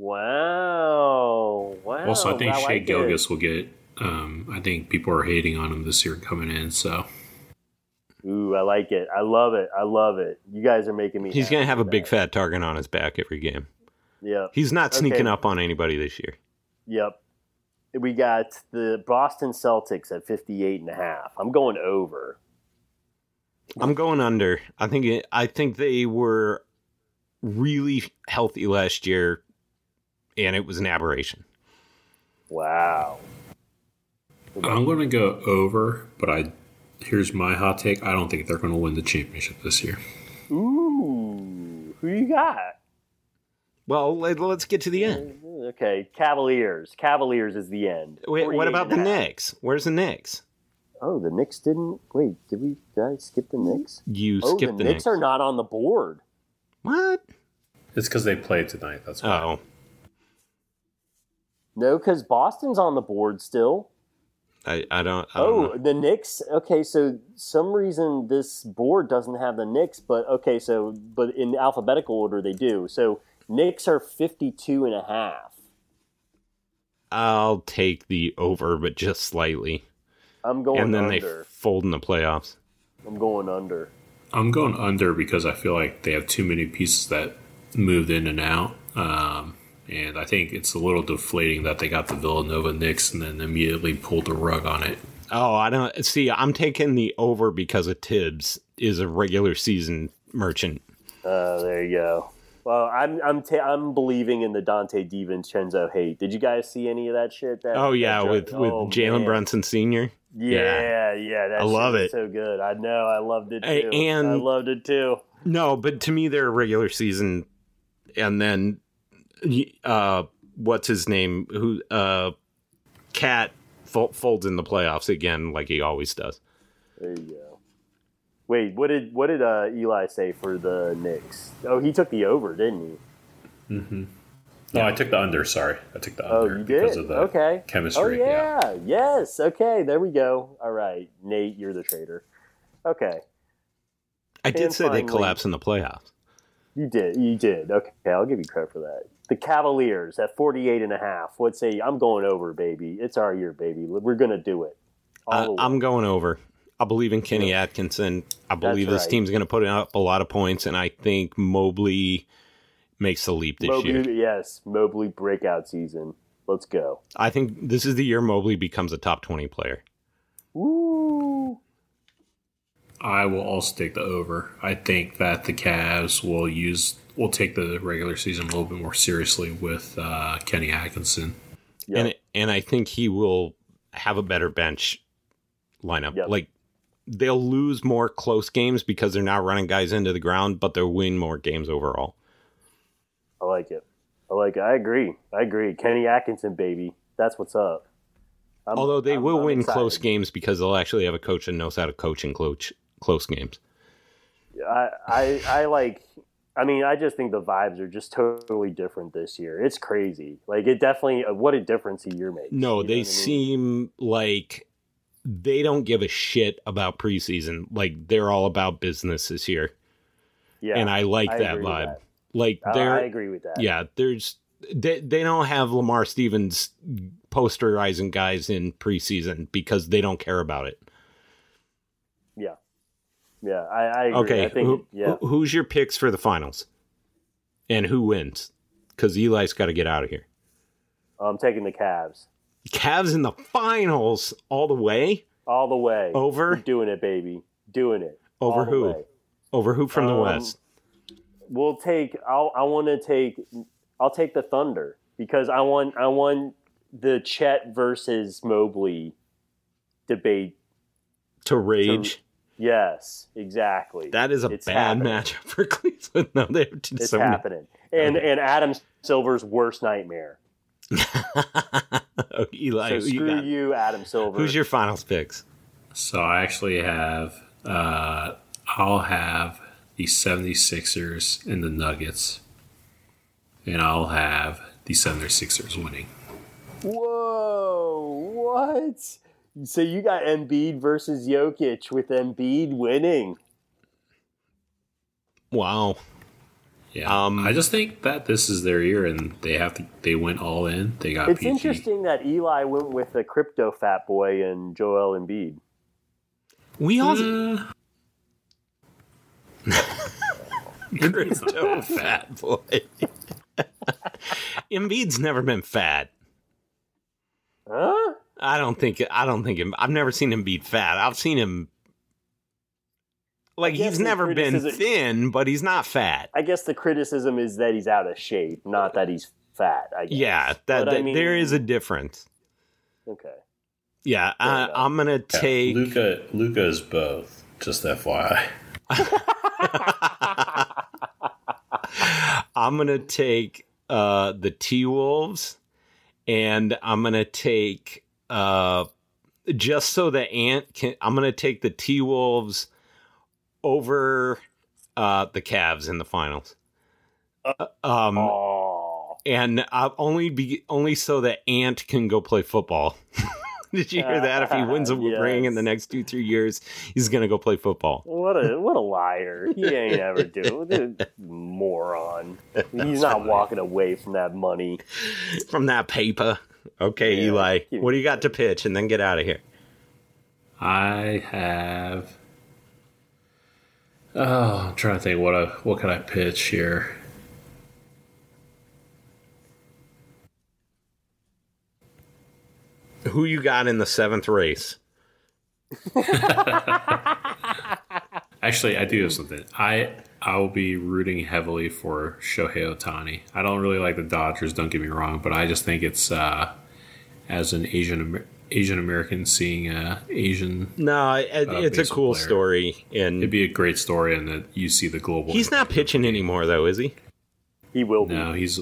Wow. Also, I think Shea like Gilgeous will get. I think people are hating on him this year coming in. So. Ooh, I like it. I love it. You guys are making me. He's going to have a big fat target on his back every game. Yeah. He's not sneaking up on anybody this year. Yep. We got the Boston Celtics at 58.5. I'm going over. I'm going under. I think they were really healthy last year, and it was an aberration. Wow. I'm going to go over, but here's my hot take. I don't think they're going to win the championship this year. Ooh. Who you got? Well, let's get to the end. Okay, Cavaliers. Cavaliers is the end. Wait, what about the Knicks? Where's the Knicks? Oh, the Knicks didn't... Wait, did I skip the Knicks? You skipped the Knicks. The Knicks are not on the board. What? It's because they played tonight. That's why. Oh. No, because Boston's on the board still. I don't know. The Knicks. Okay, so some reason this board doesn't have the Knicks, but in alphabetical order they do. So Knicks are 52.5. I'll take the over, but just slightly. I'm going under. And then they fold in the playoffs. I'm going under. I'm going under because I feel like they have too many pieces that moved in and out. And I think it's a little deflating that they got the Villanova Knicks and then immediately pulled the rug on it. Oh, I don't see. I'm taking the over because of Tibbs is a regular season merchant. There you go. Well, I'm believing in the Dante DiVincenzo hate. Did you guys see any of that shit? With Jalen Brunson Sr. Yeah. I love it. So good. I know. I loved it too. I loved it too. No, but to me, they're a regular season, and then what's his name? Cat folds in the playoffs again, like he always does. There you go. Wait, what did Eli say for the Knicks? Oh, he took the over, didn't he? Mm-hmm. No, I took the under. Sorry, I took the under because of the chemistry. Oh yeah, yes. Okay, there we go. All right, Nate, you're the traitor. Okay. I did say they collapse in the playoffs. You did. Okay, I'll give you credit for that. The Cavaliers at 48.5. Let's say I'm going over, baby. It's our year, baby. We're gonna do it. I'm going over. I believe in Kenny Atkinson. I believe this team's going to put up a lot of points, and I think Mobley makes the leap this year. Yes, Mobley breakout season. Let's go. I think this is the year Mobley becomes a top 20 player. Woo! I will also take the over. I think that the Cavs will take the regular season a little bit more seriously with Kenny Atkinson. Yep. And I think he will have a better bench lineup. Yep. Like, they'll lose more close games because they're not running guys into the ground, but they'll win more games overall. I like it. I agree. Kenny Atkinson, baby. That's what's up. Although they will win close games because they'll actually have a coach that knows how to coach and close games. I just think the vibes are just totally different this year. It's crazy. Like, it definitely, what a difference a year makes. No, they seem like they don't give a shit about preseason. Like, they're all about business this year. Yeah. And I like that vibe. Like, I agree with that. Yeah, they don't have Lamar Stevens posterizing guys in preseason because they don't care about it. Yeah, I agree. Okay, I think, who's your picks for the finals? And who wins? Because Eli's got to get out of here. I'm taking the Cavs. Cavs in the finals all the way? All the way. Over? We're doing it, baby. Doing it. Over who? Way. Over who from the West? I'll take the Thunder because I want the Chet versus Mobley debate to rage. Yes, exactly. That is a bad matchup for Cleveland. No, it's happening. And Adam Silver's worst nightmare. Eli, so screw you, Adam Silver. Who's your finals picks? So I actually have, I'll have the 76ers and the Nuggets. And I'll have the 76ers winning. Whoa, what? So you got Embiid versus Jokic with Embiid winning. Wow. Yeah, I just think that this is their year, and they went all in. They got It's PG. interesting that Eli went with a crypto fat boy and Joel Embiid. We also crypto fat boy. Embiid's never been fat. Huh? I don't think I've never seen him beat fat. I've seen him he's never been thin, but he's not fat. I guess the criticism is that he's out of shape, not that he's fat. I guess. Yeah, there is a difference. Okay. Yeah, I'm gonna take Luka is both. Just FYI. I'm gonna take the T-Wolves, and I'm gonna take just so the Ant can. I'm gonna take the T-Wolves over the Cavs in the finals. And only so that Ant can go play football. Did you hear that? If he wins a ring in the next 2-3 years, he's gonna go play football. What a liar! He ain't ever do it. Moron. He's not walking away from that money, from that paper. Okay, yeah, Eli, what do you got to pitch, and then get out of here? I have. Oh, I'm trying to think what can I pitch here. Who you got in the 7th race? Actually, I do have something. I will be rooting heavily for Shohei Ohtani. I don't really like the Dodgers, don't get me wrong, but I just think it's as an Asian American seeing Asian. No, it's a cool player. Story, and it'd be a great story, and that you see the global. He's not pitching anymore, though, is he? He will be. No, he's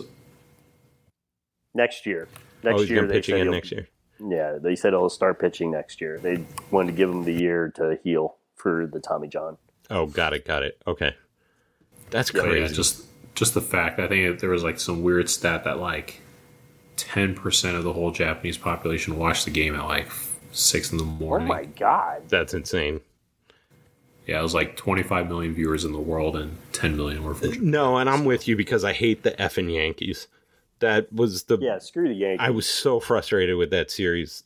next year. He's going to pitch again next year. Yeah, they said he'll start pitching next year. They wanted to give him the year to heal for the Tommy John. Oh, got it. Okay, that's crazy. Yeah, just the fact. I think there was some weird stat that 10% of the whole Japanese population watched the game at 6 in the morning. Oh my god, that's insane. Yeah, it was 25 million viewers in the world, and 10 million were from Japan. No, and I'm with you because I hate the effing Yankees. That was screw the Yankees. I was so frustrated with that series.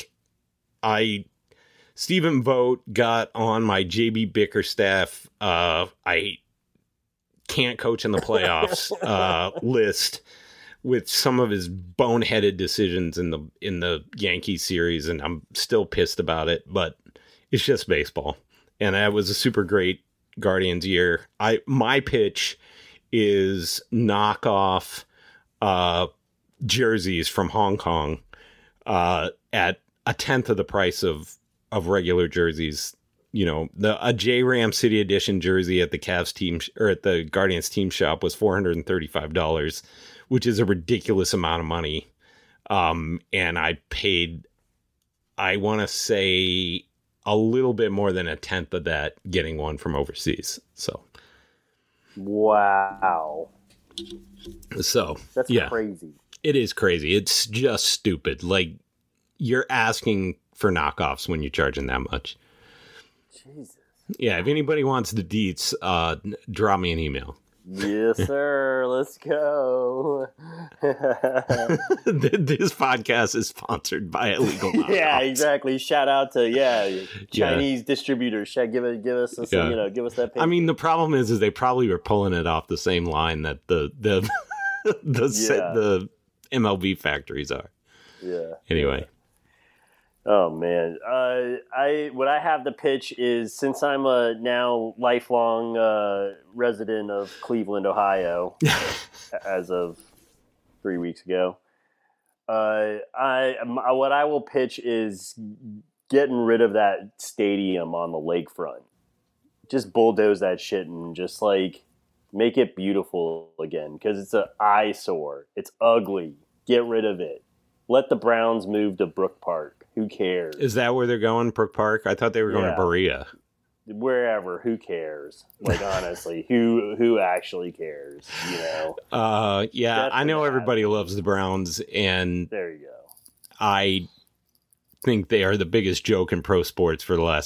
Stephen Vogt got on my JB Bickerstaff I can't coach in the playoffs list with some of his boneheaded decisions in the Yankees series, and I'm still pissed about it, but it's just baseball. And that was a super great Guardians year. My pitch is knock off jerseys from Hong Kong at 1/10 of the price of regular jerseys. A J-Ram City Edition jersey at the Cavs team or at the Guardians team shop was $435, which is a ridiculous amount of money. And I paid, I want to say, a little bit more than 1/10 of that getting one from overseas. So, wow. So that's crazy. It is crazy. It's just stupid. You're asking for knockoffs when you're charging that much. Jesus. Yeah, if anybody wants the deets, drop me an email. Yes, sir. Let's go. This podcast is sponsored by Illegal Knockoffs. Yeah, exactly. Shout out to Chinese distributors. Give us give us that payment. I mean, the problem is they probably were pulling it off the same line that the MLB factories are. Yeah. Anyway. Oh man, what I have to pitch is, since I'm a now lifelong resident of Cleveland, Ohio, as of 3 weeks ago, what I will pitch is getting rid of that stadium on the lakefront. Just bulldoze that shit and just make it beautiful again, because it's an eyesore. It's ugly. Get rid of it. Let the Browns move to Brook Park. Who cares? Is that where they're going, Brook Park? I thought they were going to Berea. Wherever. Who cares? Honestly, who actually cares? Yeah, I know everybody loves the Browns, and there you go. I think they are the biggest joke in pro sports for the last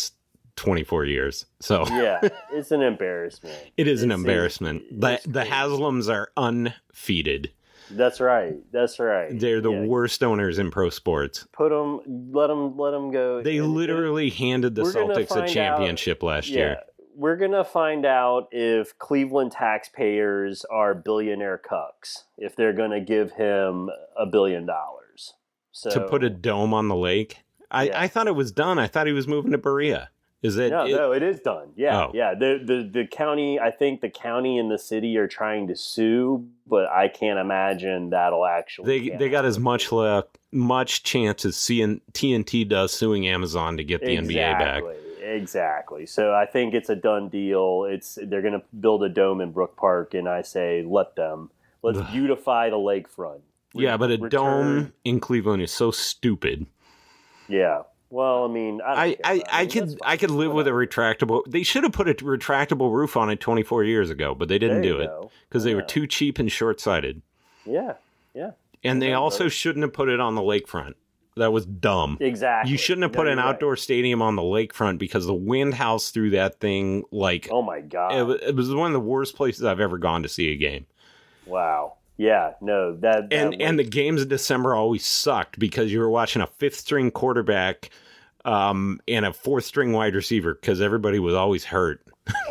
24 years. So yeah, it's an embarrassment. It is an embarrassment. But the Haslams are undefeated. That's right. They're the worst owners in pro sports. Let them go. They literally handed the Celtics a championship last year. We're going to find out if Cleveland taxpayers are billionaire cucks, if they're going to give him $1 billion. So, to put a dome on the lake? I thought it was done. I thought he was moving to Berea. Is it? No, it is done. Yeah, yeah. The county, I think the county and the city are trying to sue, but I can't imagine that'll actually. They got as much chance as TNT does suing Amazon to get the NBA back. Exactly. So I think it's a done deal. They're going to build a dome in Brook Park, and I say let's beautify the lakefront. Yeah, but dome in Cleveland is so stupid. Yeah. Well, I mean, I could live with a retractable. They should have put a retractable roof on it 24 years ago, but they didn't do it because they were too cheap and short-sighted. Yeah. And they also shouldn't have put it on the lakefront. That was dumb. Exactly. You shouldn't have put an outdoor stadium on the lakefront because the wind house through that thing, like, oh my God. It was one of the worst places I've ever gone to see a game. Wow. Yeah, no, and the games in December always sucked because you were watching a fifth-string quarterback and a fourth-string wide receiver because everybody was always hurt.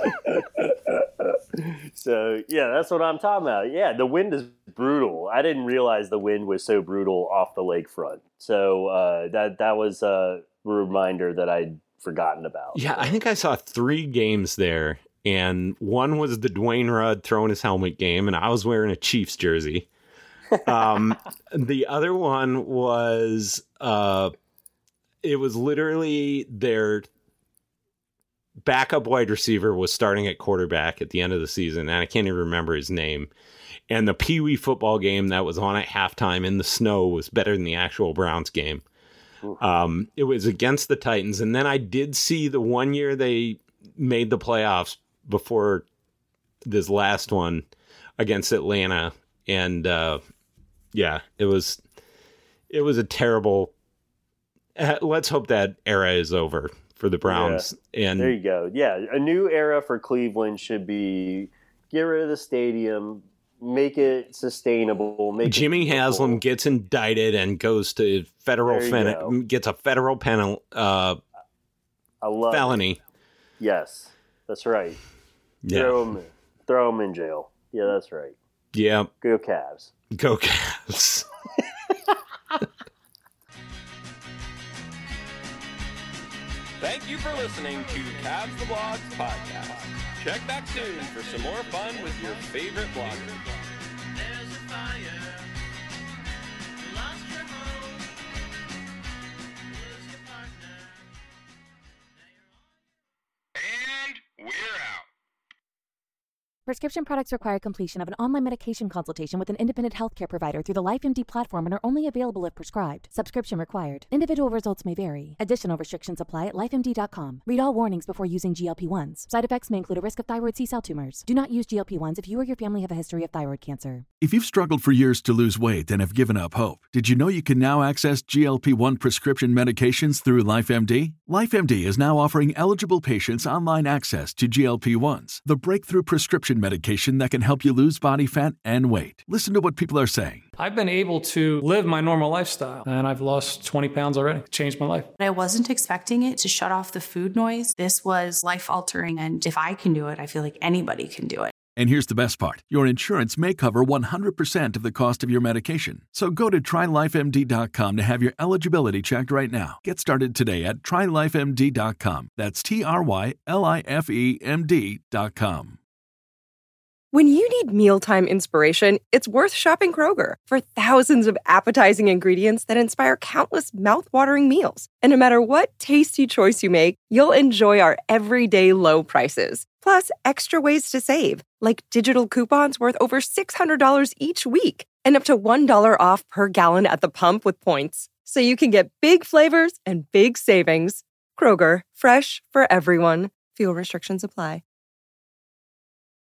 So, yeah, that's what I'm talking about. Yeah, the wind is brutal. I didn't realize the wind was so brutal off the lakefront. So that was a reminder that I'd forgotten about. Yeah, I think I saw 3 games there. And one was the Dwayne Rudd throwing his helmet game, and I was wearing a Chiefs jersey. The other one was, it was literally their backup wide receiver was starting at quarterback at the end of the season, and I can't even remember his name. And the Pee Wee football game that was on at halftime in the snow was better than the actual Browns game. It was against the Titans. And then I did see the one year they made the playoffs before this last one against Atlanta, and it was a terrible. Let's hope that era is over for the Browns. Yeah. And there you go. Yeah, a new era for Cleveland should be get rid of the stadium, make it sustainable. Jimmy Haslam gets indicted and goes to gets a federal felony. Yes, that's right. Yeah. Throw him in jail. Yeah, that's right. Yeah. Go Cavs. Go Cavs. Thank you for listening to Cavs the Blogs podcast. Check back soon for some more fun with your favorite bloggers. There's a fire. You lost your home. Lose your partner. And we're out. Prescription products require completion of an online medication consultation with an independent healthcare provider through the LifeMD platform and are only available if prescribed. Subscription required. Individual results may vary. Additional restrictions apply at lifemd.com. Read all warnings before using GLP-1s. Side effects may include a risk of thyroid C-cell tumors. Do not use GLP-1s if you or your family have a history of thyroid cancer. If you've struggled for years to lose weight and have given up hope, did you know you can now access GLP-1 prescription medications through LifeMD? LifeMD is now offering eligible patients online access to GLP-1s, the breakthrough prescription medication that can help you lose body fat and weight. Listen to what people are saying. I've been able to live my normal lifestyle, and I've lost 20 pounds already. It changed my life. I wasn't expecting it to shut off the food noise. This was life-altering, and if I can do it, I feel like anybody can do it. And here's the best part. Your insurance may cover 100% of the cost of your medication. So go to TryLifeMD.com to have your eligibility checked right now. Get started today at TryLifeMD.com. That's TryLifeMD.com. When you need mealtime inspiration, it's worth shopping Kroger for thousands of appetizing ingredients that inspire countless mouthwatering meals. And no matter what tasty choice you make, you'll enjoy our everyday low prices. Plus, extra ways to save, like digital coupons worth over $600 each week and up to $1 off per gallon at the pump with points. So you can get big flavors and big savings. Kroger, fresh for everyone. Fuel restrictions apply.